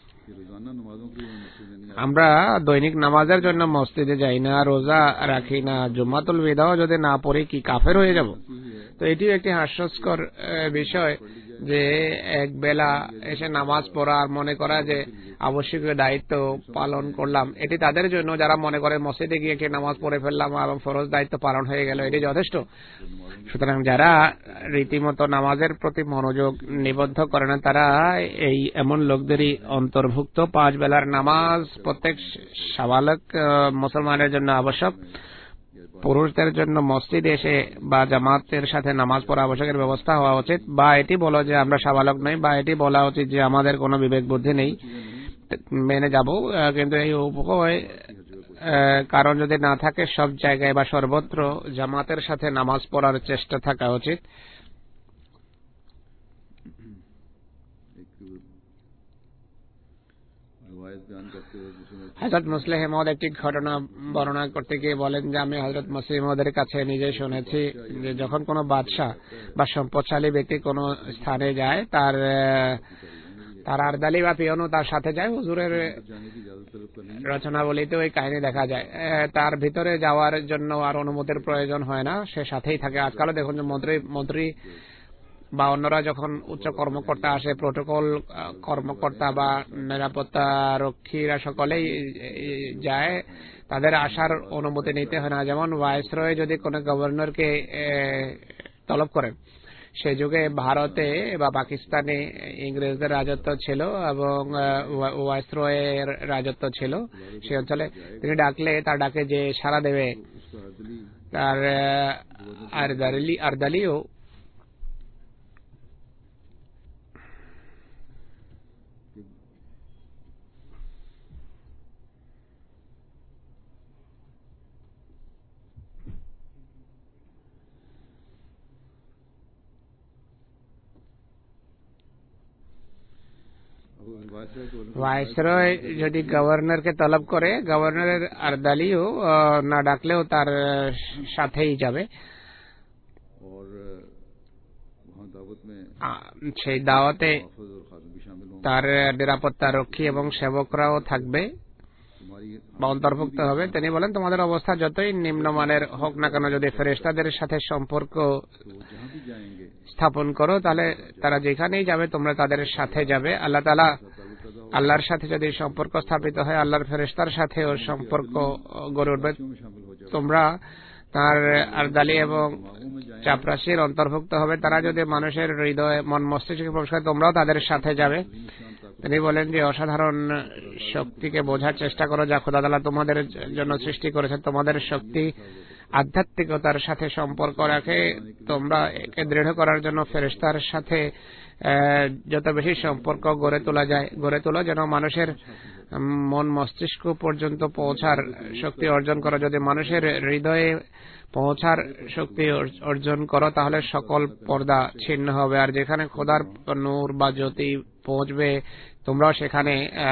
আমরা দৈনিক নামাজের জন্য মসজিদে যাই না, রোজা রাখি না, জুমাতুল বিদাও যদি না পড়ি কি কাফের হয়ে যাব? তো এটিও একটি হাস্যস্কর বিষয় যে এক বেলা এসে নামাজ পড়া আর মনে করা যে আবশ্যকীয় দায়িত্ব পালন করলাম, এটি তাদের জন্য যারা মনে করে মসজিদে গিয়ে কি নামাজ পড়ে ফেললাম এবং ফরজ দায়িত্ব পালন হয়ে গেল, এটি যথেষ্ট। সুতরাং যারা রীতিমতো নামাজের প্রতি মনোযোগ নিবদ্ধ করে না, তারা এই এমন লোকদেরই অন্তর্ভুক্ত। 5 বেলার নামাজ প্রত্যেক সাবালক মুসলমানের জন্য আবশ্যক। পুরুষদের জন্য মসজিদে এসে বা জামাতের সাথে নামাজ পড়া আবশ্যকের ব্যবস্থা হওয়া উচিত, বা এটি বলো যে আমরা সাবালক নই, বা এটি বলা উচিত যে আমাদের কোনো বিবেক বুদ্ধি নেই, মেনে যাব। কিন্তু এই উভয় কারণ যদি না থাকে, সব জায়গায় বা সর্বত্র জামাতের সাথে নামাজ পড়ার চেষ্টা থাকা উচিত। হযরত মুসলিম মাউদ একটি ঘটনা বর্ণনা করতে গিয়ে বলেন যে আমি হযরত মুসলিম মাউদের কাছে নিজে শুনেছি যে যখন কোনো বাদশাহ বা সম্পদশালী ব্যক্তি কোনো স্থানে যায়, তার আরদালি বা পিয়নও তার সাথে যায়। হুজুরের রচনাবলিতে ওই কাহিনী দেখা যায়। তার ভিতরে যাওয়ার জন্য আর অনুমতির প্রয়োজন হয় না, সে সাথেই থাকে। আজকালও দেখুন যে মন্ত্রী বা অন্যরা যখন উচ্চ কর্মকর্তা আসে, প্রোটোকল কর্মকর্তা বা নিরাপত্তা রক্ষীরা সকলেই যায়, তাদের আসার অনুমতি নিতে হয় না। যেমন ভাইসরয় যদি কোনো গভর্নরকে তলব করেন, সে যুগে ভারতে বা পাকিস্তানে ইংরেজদের রাজত্ব ছিল এবং ভাইসরয়ের রাজত্ব ছিল সেই অঞ্চলে। তিনি ডাকলে তার ডাকে যে সাড়া দেবে, তার আরদালিও ভাইসরয় যদি গভর্নরকে তলব করে, গভর্নরের আরদালিও না ডাকলেও তার সাথেই যাবে। সেই দাওয়াতে তার নিরাপত্তা রক্ষী এবং সেবকরাও থাকবে বা অন্তর্ভুক্ত হবে। তিনি বলেন তোমাদের অবস্থা যতই নিম্নমানের হোক না কেন, যদি ফেরেশতাদের সাথে সম্পর্ক স্থাপন করো, তাহলে তারা যেখানেই যাবে তোমরা তাদের সাথে যাবে। আল্লাহ তাআলা, আল্লাহর সাথে যদি সম্পর্ক স্থাপিত হয়, আল্লাহর ফেরেশতার সাথেও সম্পর্ক গড়ে উঠবে। তোমরা তার আরদালি এবং চাপরাশির অন্তর্ভুক্ত হবে। তারা যদি মানুষের হৃদয়ে মন মস্তিষ্কে প্রবেশ করে, তোমরাও তাদের সাথে যাবে। তিনি বলেন যে অসাধারণ শক্তিকে বোঝার চেষ্টা করো যা খোদা তাআলা তোমাদের জন্য সৃষ্টি করেছেন। তোমাদের শক্তি আধ্যাত্মিকতার সাথে সম্পর্ক রাখে। তোমরা একে দৃঢ় করার জন্য ফেরেশতার সাথে যত বেশি সম্পর্ক গড়ে তোলো, যেন মানুষের মন মস্তিষ্ক পর্যন্ত পৌঁছার শক্তি অর্জন করো। যদি মানুষের হৃদয়ে পৌঁছার শক্তি অর্জন করো, তাহলে সকল পর্দা ছিন্ন হবে। আর যেখানে খোদার নূর বা জ্যোতি পৌঁছবে, তোমরাও সেখানে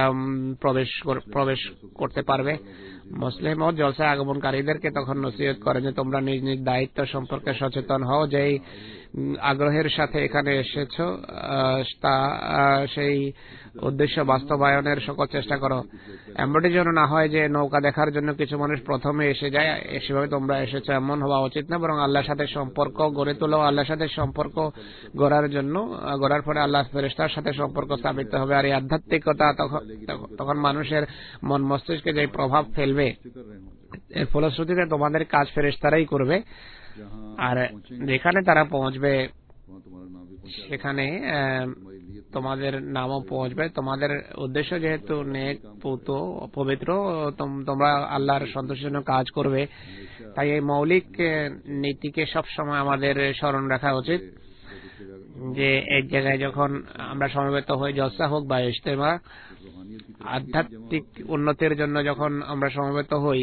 প্রবেশ করতে পারবে। মুসলিম ও জলসায় আগমনকারীদেরকে তখন নসিহত করেন যে তোমরা নিজ নিজ দায়িত্ব সম্পর্কে সচেতন হও। যেই আগ্রহের সাথে এখানে এসেছো, তা সেই উদ্দেশ্য বাস্তবায়নের সকল চেষ্টা করো। এমনটি যেন না হয় যে নৌকা দেখার জন্য কিছু মানুষ প্রথমে এসে যায়, সেভাবে তোমরা এসেছো, এমন হওয়া উচিত না। বরং আল্লাহর সাথে সম্পর্ক গড়ে তোলো। আল্লাহর সাথে সম্পর্ক গড়ার পরে আল্লাহ ফেরেশতার সাথে সম্পর্ক স্থাপিত হবে। আর এই আধ্যাত্মিকতা তখন মানুষের মন মস্তিষ্কে যে প্রভাব ফেলবে, এর ফলশ্রুতিতে তোমাদের কাজ ফেরেশতারাই করবে। আর যেখানে তারা পৌঁছবে, সেখানে তোমাদের নামও পৌঁছবে। তোমাদের উদ্দেশ্য যেহেতু নেক, পবিত্র, তোমরা আল্লাহর সন্তুষ্টির জন্য কাজ করবে, তাই এই মৌলিক নীতিকে সবসময় আমাদের স্মরণ রাখা উচিত যে এক জায়গায় যখন আমরা সমবেত হই, জলসা হোক বা ইজতেমা, আধ্যাত্মিক উন্নতির জন্য যখন আমরা সমবেত হই,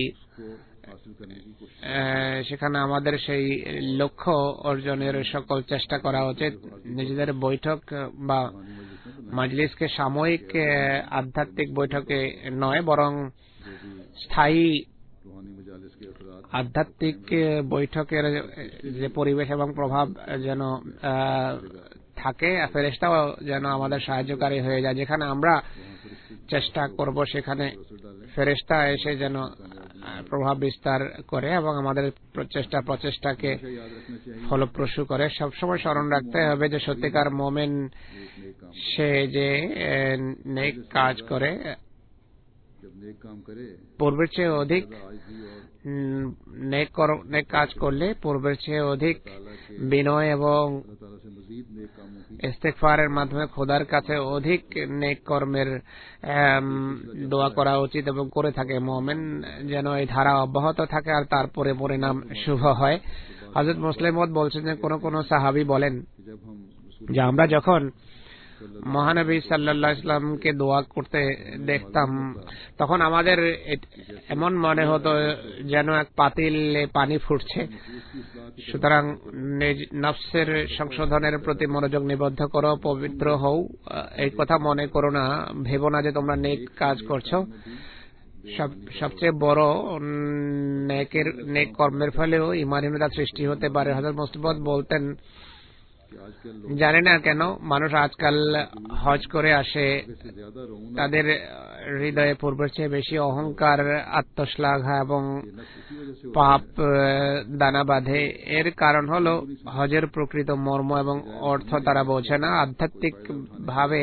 সেখানে আমাদের সেই লক্ষ্য অর্জনের সকল চেষ্টা করা উচিত। নিজেদের বৈঠক বা মাজলিসকে সাময়িক আধ্যাত্মিক বৈঠকে নয়, বরং স্থায়ী আধ্যাত্মিক বৈঠকের যে পরিবেশ এবং প্রভাব যেন থাকে, ফেরেশতাও যেন আমাদের সাহায্যকারী হয়ে যায়। যেখানে আমরা চেষ্টা করব, সেখানে ফেরেশতা এসে যেন প্রভাব বিস্তার করে এবং আমাদের প্রচেষ্টাকে हमेशा याद रखना चाहिए ফলপ্রসূ করে। সবসময় স্মরণ রাখতে হবে যে সত্যিকার মোমেন नेक काम সে যে নেক কাজ করে जब नेक काम करे পূর্বের চেয়ে অধিক आज भी और নেক কাজ করলে পূর্বের চেয়ে অধিক বিনয় এবং अल्लाह ताला से मजीद नेक कामों की ইস্তেগফারের মাধ্যমে খোদার কাছে অধিক নেক কর্মের দোয়া করা উচিত এবং করে থাকে মোমেন, যেন এই ধারা অব্যাহত থাকে আর তারপরে পরিণাম শুভ হয়। হযরত মুসলিম বলছেন যে কোন কোন সাহাবী বলেন जब हम যে আমরা যখন মহানবী সাল্লাল্লাহু আলাইহি ওয়াসাল্লামকে দোয়া করতে দেখতাম তখন আমাদের এমন মনে হতো যেন এক পাতিলে পানি ফুটছে। সুতরাং নফসের সংশোধনের প্রতি মনোযোগ নিবদ্ধ করো, পবিত্র হও, এই কথা মনে করো না, ভেবো না যে তোমরা নেক কাজ করছো। সবচেয়ে বড় নেক কর্মের ফলেও ঈমানহীনতা সৃষ্টি হতে পারে। হযরত মুসলিম বলতেন জানে না কেন মানুষ আজকাল হজ করে আসে, তাদের হৃদয়ে পূর্বের চেয়ে বেশি অহংকার, আত্মশ্লাঘা এবং পাপ দানা বাঁধে। এর কারণ হলো হজের প্রকৃত মর্ম এবং অর্থ তারা বোঝে না। আধ্যাত্মিক ভাবে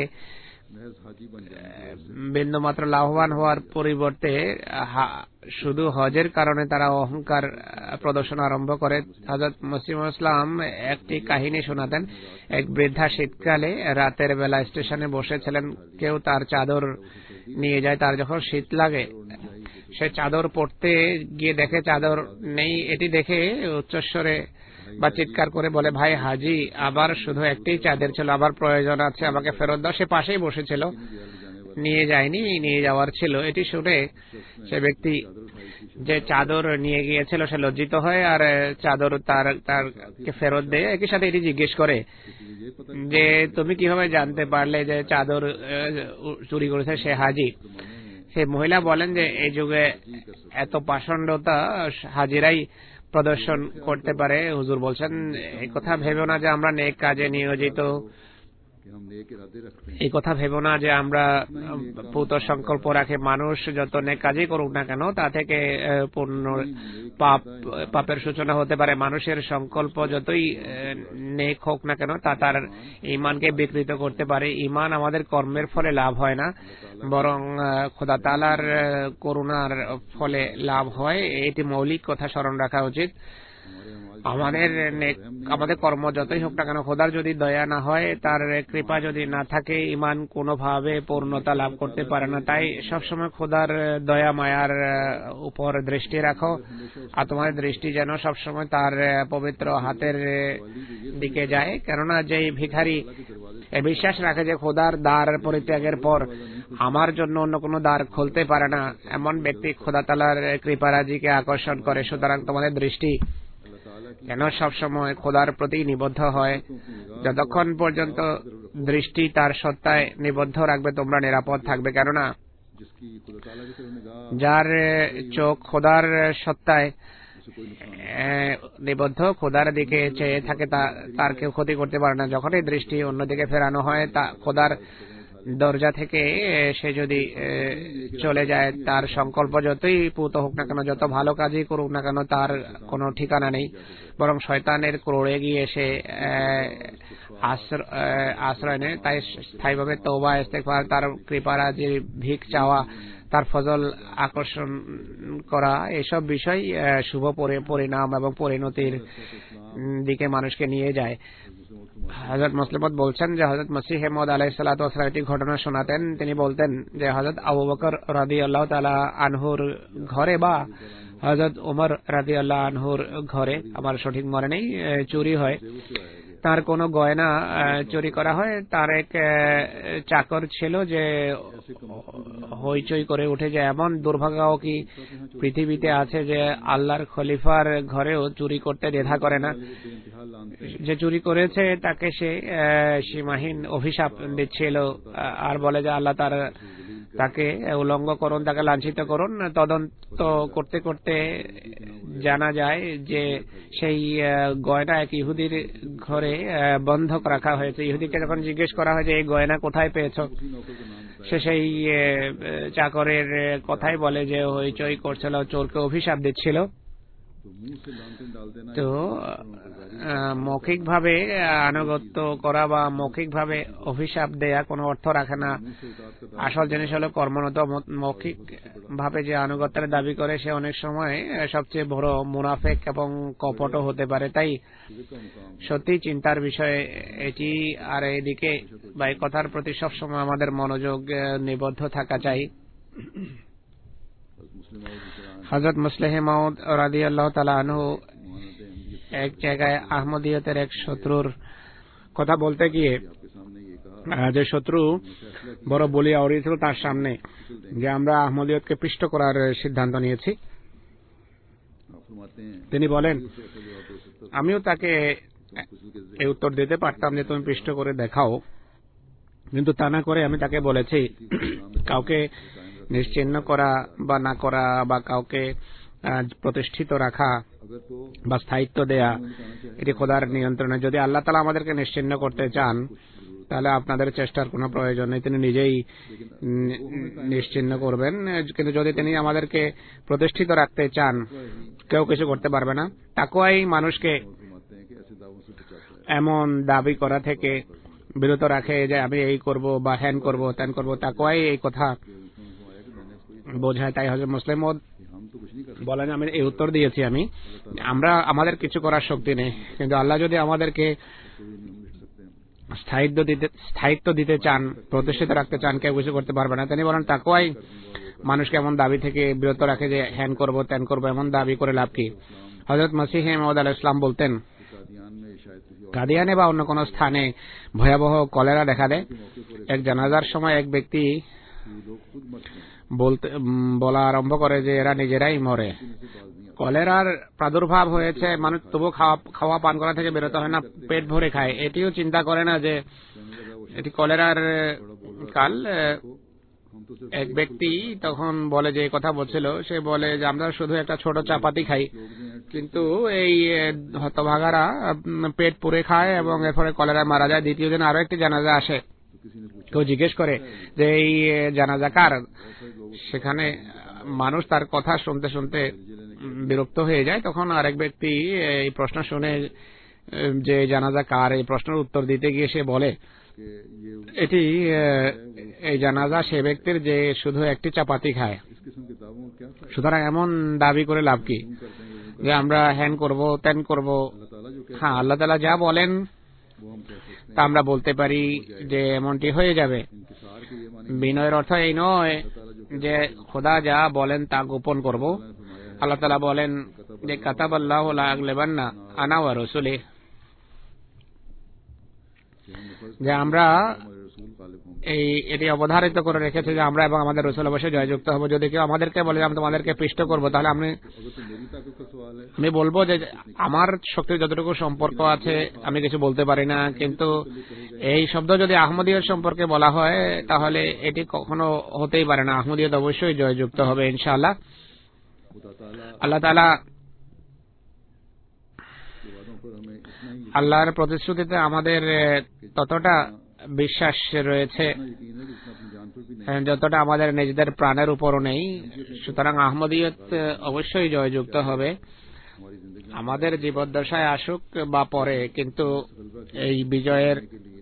বিন্দুমাত্র লাভবান হওয়ার পরিবর্তে শুধু হজের কারণে তারা অহংকার প্রদর্শন আরম্ভ করে। হযরত মুসলিম ইসলাম একটি কাহিনী শোনাতেন। এক বৃদ্ধা শীতকালে রাতের বেলা স্টেশনে বসেছিলেন, কেউ তার চাদর নিয়ে যায়। তার যখন শীত লাগে সে চাদর পরতে গিয়ে দেখে চাদর নেই। এটি দেখে উচ্চস্বরে বা চিৎকার করে বলে, ভাই হাজি, আবার শুধু একটি চাদর ছিল, আবার প্রয়োজন আছে, আমাকে ফেরত দাও। সে পাশেই বসেছিল, নিয়ে যায়নি, নিয়ে যাওয়ার ছিল। এটি শুনে সে ব্যক্তি যে চাদর নিয়ে গিয়েছিল সে লজ্জিত হয় আর চাদর তারকে ফেরত দেয়। একই সাথে এটি জিজ্ঞেস করে যে তুমি কিভাবে জানতে পারলে যে চাদর চুরি করেছে সে হাজি? সে মহিলা বলেন যে এই যুগে এত পাষণ্ডতা হাজিরাই প্রদর্শন করতে পারে। হুজুর বলছেন এই কথা ভেবো না যে আমরা নেক কাজে নিয়োজিত, এই কথা ভেবো না যে আমরা পূত সংকল্প রাখে। মানুষ যত নেক কাজই করুক না কেন তা থেকে পূর্ণ পাপের সূচনা হতে পারে। মানুষের সংকল্প যতই নেক হোক না কেন তা তার ঈমানকে বিকৃত করতে পারে। ঈমান আমাদের কর্মের ফলে লাভ হয় না, বরং খোদা তাআলার করুণার ফলে লাভ হয়। এটি মৌলিক কথা স্মরণ রাখা উচিত। আমাদের কর্ম যতই হোক না কেন খোদার যদি দয়া না হয়, তার কৃপা যদি না থাকে, ঈমান কোনোভাবে পূর্ণতা লাভ করতে পারে না। তাই সবসময় খোদার দয়া মায়ার উপর দৃষ্টি রাখো আর তোমার দৃষ্টি যেন সবসময় তার পবিত্র হাতের দিকে যায়। কেননা যেই ভিখারি বিশ্বাস রাখে যে খোদার দ্বার পরিত্যাগের পর আমার জন্য অন্য কোনো দ্বার খুলতে পারে না, এমন ব্যক্তি খোদা তাআলার কৃপারাজিকে আকর্ষণ করে। সুতরাং তোমাদের দৃষ্টি যেন সবসময় খোদার প্রতি নিবদ্ধ হয়। যতক্ষণ পর্যন্ত দৃষ্টি তার সত্তায় নিবদ্ধ রাখবে তোমরা নিরাপদ থাকবে। কেননা যার চোখ খোদার সত্তায় নিবদ্ধ, খোদার দিকে চেয়ে থাকে, তার কেউ ক্ষতি করতে পারে না। যখন এই দৃষ্টি অন্যদিকে ফেরানো হয়, তা খোদার দরজা থেকে সে যদি চলে যায়, তার সংকল্প যতই পূত হোক না কেন, যত ভালো কাজই করুক না কেন, তার কোনো ঠিকানা নেই, বরং শয়তানের ক্রোড়ে গিয়ে সে আশ্রয় নেয়। তাই স্থায়ীভাবে তওবা, ইস্তেগফার, তার কৃপারাজির ভিক চাওয়া, তার ফজল আকর্ষণ করা, এসব বিষয় শুভ পরিণাম এবং পরিণতির দিকে মানুষকে নিয়ে যায়। হযরত মুসলিম বলছেন যে হযরত মসিহ মাউদ আলাইহিস সালাতু ওয়াস সালাম একটি ঘটনা শোনাতেন। তিনি বলতেন যে হযরত আবু বকর রাদিয়াল্লাহু তাআলা আনহুর ঘরে বা হযরত ওমর রাদিয়াল্লাহু আনহুর ঘরে, আমার সঠিক মনে নেই, চুরি হয়। তার কোনো গয়না চুরি করা হয়। তার এক চাকর ছিল যে হইচই করে উঠে যায়। এমন দুর্ভাগ্য কি পৃথিবীতে আছে যে আল্লাহর খলিফার ঘরেও চুরি করতে দ্বিধা করে না। যে চুরি করেছে তাকে সে সীমাহীন অভিশাপ দিচ্ছিল আর বলে যে আল্লাহ তাকে উলঙ্গ করুন, তাকে লাঞ্ছিত করুন। তদন্ত করতে করতে জানা যায় যে সেই গয়না এক ইহুদির ঘরে বন্ধক রাখা হয়েছে। ইহুদিকে যখন জিজ্ঞেস করা হয় যে এই গয়না কোথায় পেয়েছো, সে সেই চাকরের কথাই বলে যে হইচই করছিল, চোরকে অভিশাপ দিচ্ছিল। তো মৌখিকভাবে আনুগত্য করা বা মৌখিকভাবে অভিশাপ দেয়া কোনো অর্থ রাখে না। আসল জিনিস হলো কর্মরত। মৌখিক ভাবে যে আনুগত্যের দাবি করে সে অনেক সময় সবচেয়ে বড় মুনাফেক এবং কপট হতে পারে। তাই সত্যি চিন্তার বিষয় এটি। আর এদিকে বা এই কথার প্রতি সবসময় আমাদের মনোযোগ নিবদ্ধ থাকা চাই। হযরত মুসলিহ মাউদ রাদিয়াল্লাহু তাআলা আনহু এক জায়গায় আহমদিয়তের এক শত্রুর কথা বলতে গিয়ে, যে শত্রু বড় বলিয়া উড়িয়েছিল তার সামনে, যে আমরা আহমদিয়তকে পিষ্ট করার সিদ্ধান্ত নিয়েছি, তিনি বলেন, আমিও তাকে এই উত্তর দিতে পারতাম যে তুমি পিষ্ট করে দেখাও, কিন্তু তা না করে আমি তাকে বলেছি কাউকে নিশ্চিহ্ন করা বা না করা বা কাউকে প্রতিষ্ঠিত রাখা বা স্থায়িত্ব দেয়া এটি খোদার নিয়ন্ত্রণে। যদি আল্লাহ তাআলা আমাদেরকে নিশ্চিহ্ন করতে চান তাহলে আপনাদের চেষ্টার কোনো প্রয়োজন নেই, তিনি নিজেই নিশ্চিহ্ন করবেন। কিন্তু যদি তিনি আমাদেরকে প্রতিষ্ঠিত রাখতে চান কেউ কিছু করতে পারবে না। তাকওয়াই মানুষকে এমন দাবি করা থেকে বিরত রাখে যে আমি এই করব বা হ্যান করব ত্যান করব। তাকওয়াই এই কথা বোঝায়। তাই হযরত মুসলিম মাউদ বলেন, আমি এই উত্তর দিয়েছি, আমাদের কিছু করার শক্তি নেই, কিন্তু আল্লাহ যদি আমাদেরকে স্থায়িত্ব দিতে চান, প্রতিষ্ঠিত রাখতে চান, কেউ কিছু করতে পারবে না। তিনি বলেন তাকওয়াই মানুষকে এমন দাবি থেকে বিরত রাখে যে হ্যান করব ত্যান করব, এমন দাবি করে লাভ কি। হযরত মসিহ মাউদ আলাইহিস সালাম বলতেন, কাদিয়ানে বা অন্য কোন স্থানে ভয়াবহ কলেরা দেখা দেয়। এক জানাজার সময় এক ব্যক্তি বলা আরম্ভ করে যে এরা নিজেরাই মরে। কলেরার প্রাদুর্ভাব হয়েছে, মানুষ তবু খাওয়া পান করা থেকে বিরত হয় না, পেট ভরে খায়। এটিও চিন্তা করে না যে এটি কলেরার কাল। এক ব্যক্তি তখন বলে, যে কথা বলছিল, সে বলে যে আমরা শুধু একটা ছোট চাপাতি খাই, কিন্তু এই হতভাগারা পেট পুরে খায় এবং এরপরে কলেরায় মারা যায়। দ্বিতীয় দিন আরো একটি জানাজা আসে, কেউ জিজ্ঞেস করে যে এই জানাজা কার। সেখানে মানুষ তার কথা শুনতে শুনতে বিরক্ত হয়ে যায়। তখন আরেক ব্যক্তি এই প্রশ্ন শুনে যে জানাজা কার, এই প্রশ্নের উত্তর দিতে গিয়ে সে বলে এটি এই জানাজা সে ব্যক্তির যে শুধু একটি চাপাতি খায়। সুতরাং এমন দাবি করে লাভ কি যে আমরা হ্যান করব ত্যান করব। হ্যাঁ, আল্লাহ তাআলা যা বলেন তা আমরা বলতে পারি যে এমনটি হয়ে যাবে। বিনয়ের অর্থ এই নয় যে খোদা যা বলেন তা গোপন করব। আল্লাহ তাআলা বলেন যে কাতাবাল্লাহু লা আগলিবান্না আনা ওয়া রাসূলি, যে আমরা এটি অবধারিত করে রেখেছি যে আমরা এবং আমাদের রাসূল অবশ্যই জয়যুক্ত হব। যদি কেউ আমাদেরকে বলে আমি তোমাদেরকে পিষ্ট করব, তাহলে আমি বলবো যে আমার শক্তির যতটুকু সম্পর্ক আছে আমি কিছু বলতে পারি না। কিন্তু এই শব্দ যদি আহমদিয়ত সম্পর্কে বলা হয় তাহলে এটি কখনো হতেই পারে না। আহমদিয়ত অবশ্যই জয়যুক্ত হবে ইনশাআল্লাহ। আল্লাহ তাআলা আল্লাহর প্রতিশ্রুতিতে আমাদের ততটা বিশ্বাস রয়েছে যতটা আমাদের নিজেদের প্রাণের উপরও নেই। সুতরাং আহমদিয়ত অবশ্যই জয়যুক্ত হবে, আমাদের জীবদ্দশায় আসুক বা পরে। কিন্তু এই বিজয়ের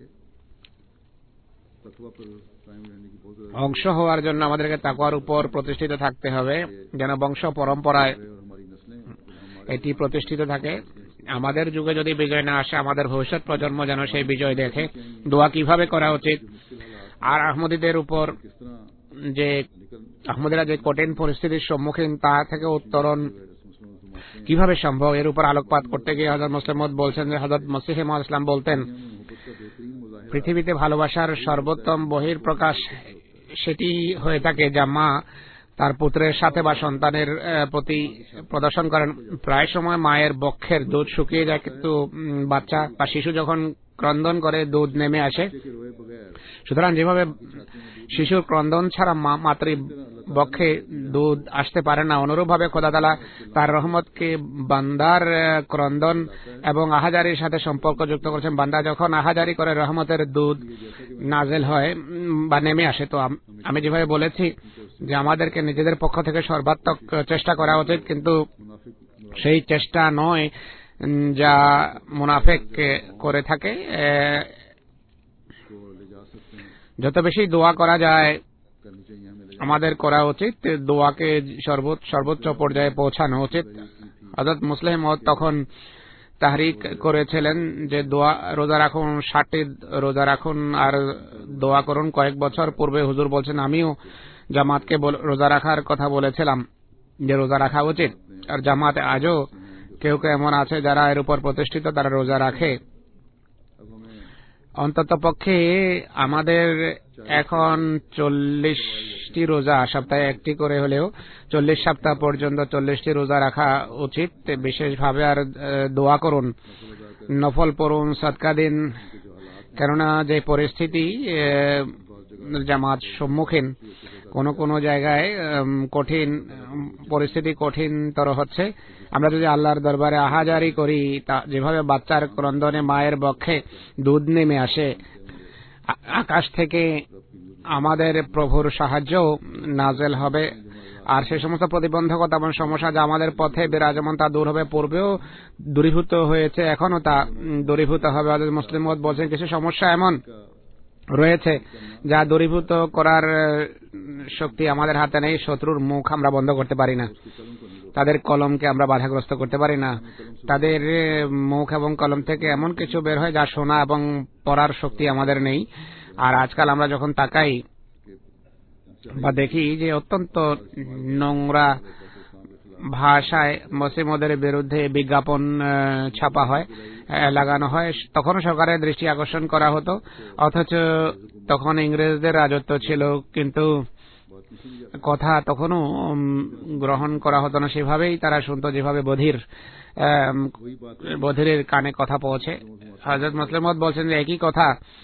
অংশ হওয়ার জন্য আমাদেরকে তাকওয়ার উপর প্রতিষ্ঠিত থাকতে হবে, যেন বংশ পরম্পরায় এটি প্রতিষ্ঠিত থাকে। আমাদের যুগে যদি বিজয় না আসে, আমাদের ভবিষ্যৎ প্রজন্ম যেন সেই বিজয় দেখে। দোয়া কিভাবে করা উচিত, আর আহমদীদের উপর যে আহমদীরা যে কঠিন পরিস্থিতির সম্মুখীন তা থেকে উত্তরণ কিভাবে সম্ভব, এর উপর আলোকপাত করতে গিয়ে হযরত মুসলিম মাউদ বলছেন যে হযরত মসিহ মাউদ ইসলাম বলতেন, পৃথিবীতে ভালোবাসার সর্বোত্তম বহিঃপ্রকাশ সেটি হয়ে থাকে যা মা তার পুত্রের সাথে বা সন্তানের প্রতি প্রদর্শন করেন। প্রায় সময় মায়ের বক্ষের দুধ শুকিয়ে যায়, কিন্তু বাচ্চা বা শিশু যখন ক্রন্দন করে দুধ নেমে আসে। সুতরাং যেভাবে শিশুর ক্রন্দন ছাড়া বক্ষে দুধ আসতে পারে না। অনুরূপভাবে খোদা তাআলা তার রহমতকে বান্দার ক্রন্দন এবং আহাজারির সাথে সম্পর্কযুক্ত করেছেন। বান্দা যখন আহাজারি করে রহমতের দুধ নাজেল হয় বা নেমে আসে। তো আমি যেভাবে বলেছি যে আমাদেরকে নিজেদের পক্ষ থেকে সর্বাত্মক চেষ্টা করা উচিত, কিন্তু সেই চেষ্টা নয় যা মুনাফিক করে থাকে। যত বেশি দোয়া করা যায় আমাদের করা উচিত, দোয়াকে সর্বোচ্চ পর্যায়ে পৌঁছানো উচিত। হযরত মুসলিম মওদ তখন তাহরিক করেছিলেন যে রোজা রাখুন, 60টি রোজা রাখুন আর দোয়া করুন। কয়েক বছর পূর্বে হুজুর বলছেন আমিও জামাতকে রোজা রাখার কথা বলেছিলাম যে রোজা রাখা উচিত। আর জামাতে আজও কেউ কেউ এমন আছে যারা এর উপর প্রতিষ্ঠিত, তারা রোজা রাখে। অন্তত পক্ষে আমাদের এখন 40টি রোজা, সপ্তাহে একটি করে হলেও 40 সপ্তাহ পর্যন্ত 40টি রোজা রাখা উচিত বিশেষভাবে। আর দোয়া করুন, নফল পড়ুন, সদকা দিন, কেননা যে পরিস্থিতি জামাত সম্মুখীন, কোন জায়গায় কঠিন পরিস্থিতি কঠিনতর হচ্ছে। আমরা যদি আল্লাহর দরবারে আহাজারি করি, তা যেভাবে বাচ্চার ক্রন্দনে মায়ের বক্ষে দুধ নেমে আসে, আকাশ থেকে আমাদের প্রভুর সাহায্য নাজেল হবে। আর সেই সমস্ত প্রতিবন্ধকতা এবং সমস্যা যা আমাদের পথে বিরাজমান তা দূর হবে। পূর্বেও দূরীভূত হয়েছে, এখনো তা দূরীভূত হবে। হযরত মুসলিম মওদ বলছেন কিছু সমস্যা এমন রয়েছে যা দূরীভূত করার শক্তি আমাদের হাতে নেই। শত্রুর মুখ আমরা বন্ধ করতে পারি না, তাদের কলমকে আমরা বাধাগ্রস্ত করতে পারি না। তাদের মুখ এবং কলম থেকে এমন কিছু বের হয় যা শোনা এবং পড়ার শক্তি আমাদের নেই। আর আজকাল আমরা যখন তাকাই বা দেখি যে অত্যন্ত নোংরা ভাষায় মসিহ মওদের বিরুদ্ধে বিজ্ঞাপন ছাপা হয়, লাগানো হয়, তখনও সরকারের দৃষ্টি আকর্ষণ করা হতো, অথচ তখন ইংরেজদের রাজত্ব ছিল, কিন্তু কথা তখনও গ্রহণ করা হতো না। সেভাবেই তারা শুনতো যেভাবে বধিরের কানে কথা পৌঁছে। হযরত মুসলিম মওদ বলছেন যে একই কথা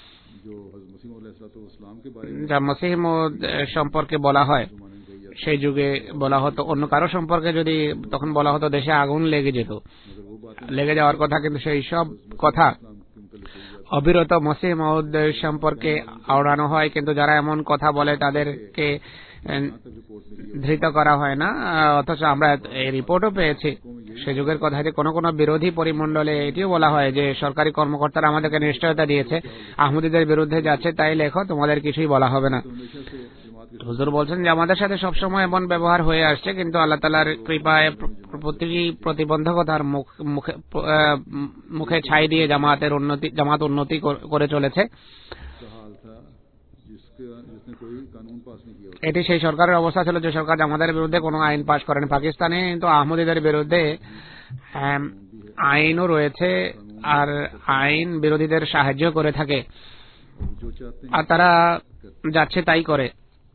যা মসিহ মওদ সম্পর্কে বলা হয় সেই যুগে বলা হতো অন্য কারো সম্পর্কে। যদি তখন বলা হতো দেশে আগুন লেগে যেত, লেগে যাওয়ার কথা, কিন্তু সেই সব কথা অবিরত মসিহ মওদ সম্পর্কে আওড়ানো হয়, কিন্তু যারা এমন কথা বলে তাদেরকে ধৃত করা হয় না। অথচ আমরা এই রিপোর্টও পেয়েছি সে যুগের কথা যে কোন বিরোধী পরিমণ্ডলে এটিও বলা হয় যে সরকারি কর্মকর্তারা আমাদেরকে নিশ্চয়তা দিয়েছে আহমদীদের বিরুদ্ধে যাচ্ছে, তাই লেখো, তোমাদের কিছুই বলা হবে না। হুজুর বলছেন যে আমাদের সাথে সবসময় এমন ব্যবহার হয়ে আসছে, কিন্তু আল্লাহ তাআলার কৃপায় প্রতিটি প্রতিবন্ধকতার মুখে ছাই দিয়ে জামাত উন্নতি করে চলেছে। এটি সেই সরকারের অবস্থা ছিল যে সরকার আমাদের বিরুদ্ধে কোনো আইন পাশ করেন। পাকিস্তানে তো আহমদীদের বিরুদ্ধে আইনও রয়েছে, আর আইন বিরোধীদের সাহায্য করে থাকে, আর তারা যাচ্ছে তাই করে।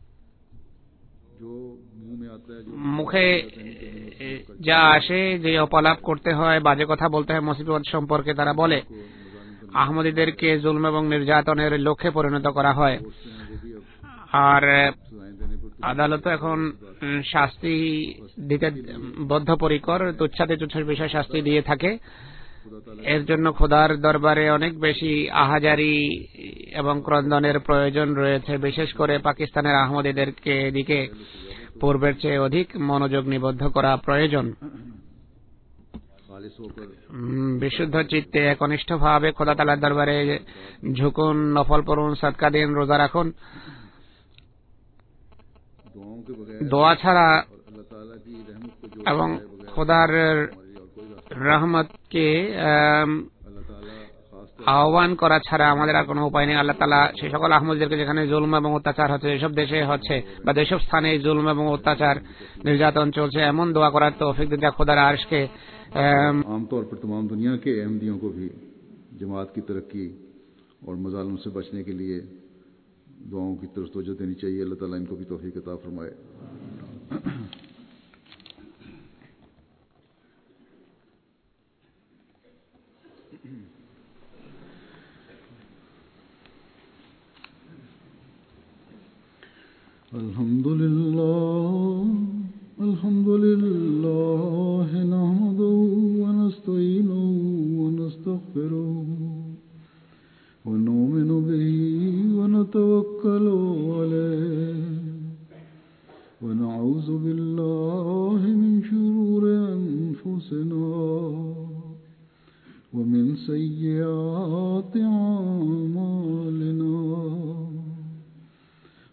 মুখে যা আসে, যে অপলাপ করতে হয়, বাজে কথা বলতে হয় মসিহ মওদ সম্পর্কে, তারা বলে আহমদীদেরকে জুলম এবং নির্যাতনের লক্ষ্যে পরিণত করা হয়। আর আদালত এখন শাস্তি দিতে বদ্ধপরিকর, তুচ্ছাতে তুচ্ছ বিষয় শাস্তি দিয়ে থাকে। এর জন্য খোদার দরবারে অনেক বেশি আহাজারি এবং ক্রন্দনের প্রয়োজন রয়েছে, বিশেষ করে পাকিস্তানের আহমদীদেরকে দিকে পূর্বের চেয়ে অধিক মনোযোগ নিবদ্ধ করা প্রয়োজন। বিশুদ্ধ চিত্তে একনিষ্ঠভাবে খোদা তাআলার দরবারে ঝুঁকুন, নফল পড়ুন, সদকা দিন, রোজা রাখুন। দোয়া ছাড়া এবং খোদার রহমতকে আহ্বান করা ছাড়া আমাদের আর কোনো উপায় নেই। আল্লাহ তাআলা সেই সকল আহমদীদেরকে যেখানে জুলম এবং অত্যাচার হচ্ছে, যেসব দেশে হচ্ছে বা যেসব স্থানে জুলম এবং অত্যাচার নির্যাতন চলছে, এমন দোয়া করার তৌফিক দিন যা খোদার আরশকে आमतौर पर तमाम दुनिया के अहमदियों को भी जमात की तरक्की और मजालिम से बचने के लिए दुआओं की तरफ तवज्जो देनी चाहिए। अल्लाह ताला इनको भी तौफीक अता फरमाए। अल्हम्दुलिल्लाह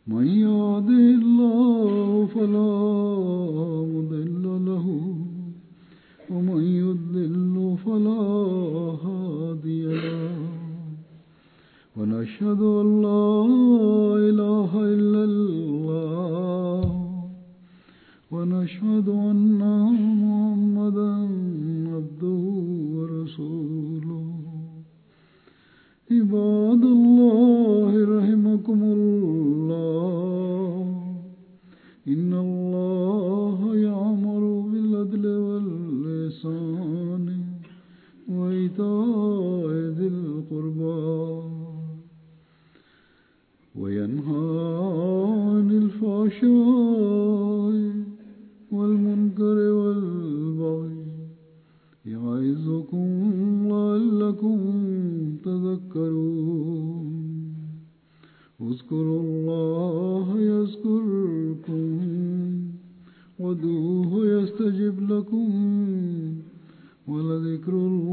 من يهده الله فلا مضل له ومن يضلل فلا هادي له ونشهد أن لا إله إلا الله ونشهد أن محمدا عبده ورسوله عباد الله رحمكم الله إن الله يأمر بالعدل والإحسان وإيتاء ذي القربى وينهى عن الفحشاء والمنكر والبغي يعظكم لعلكم تذكرون اذكروا الله يذكركم وادعوه يستجب لكم ولذكر الله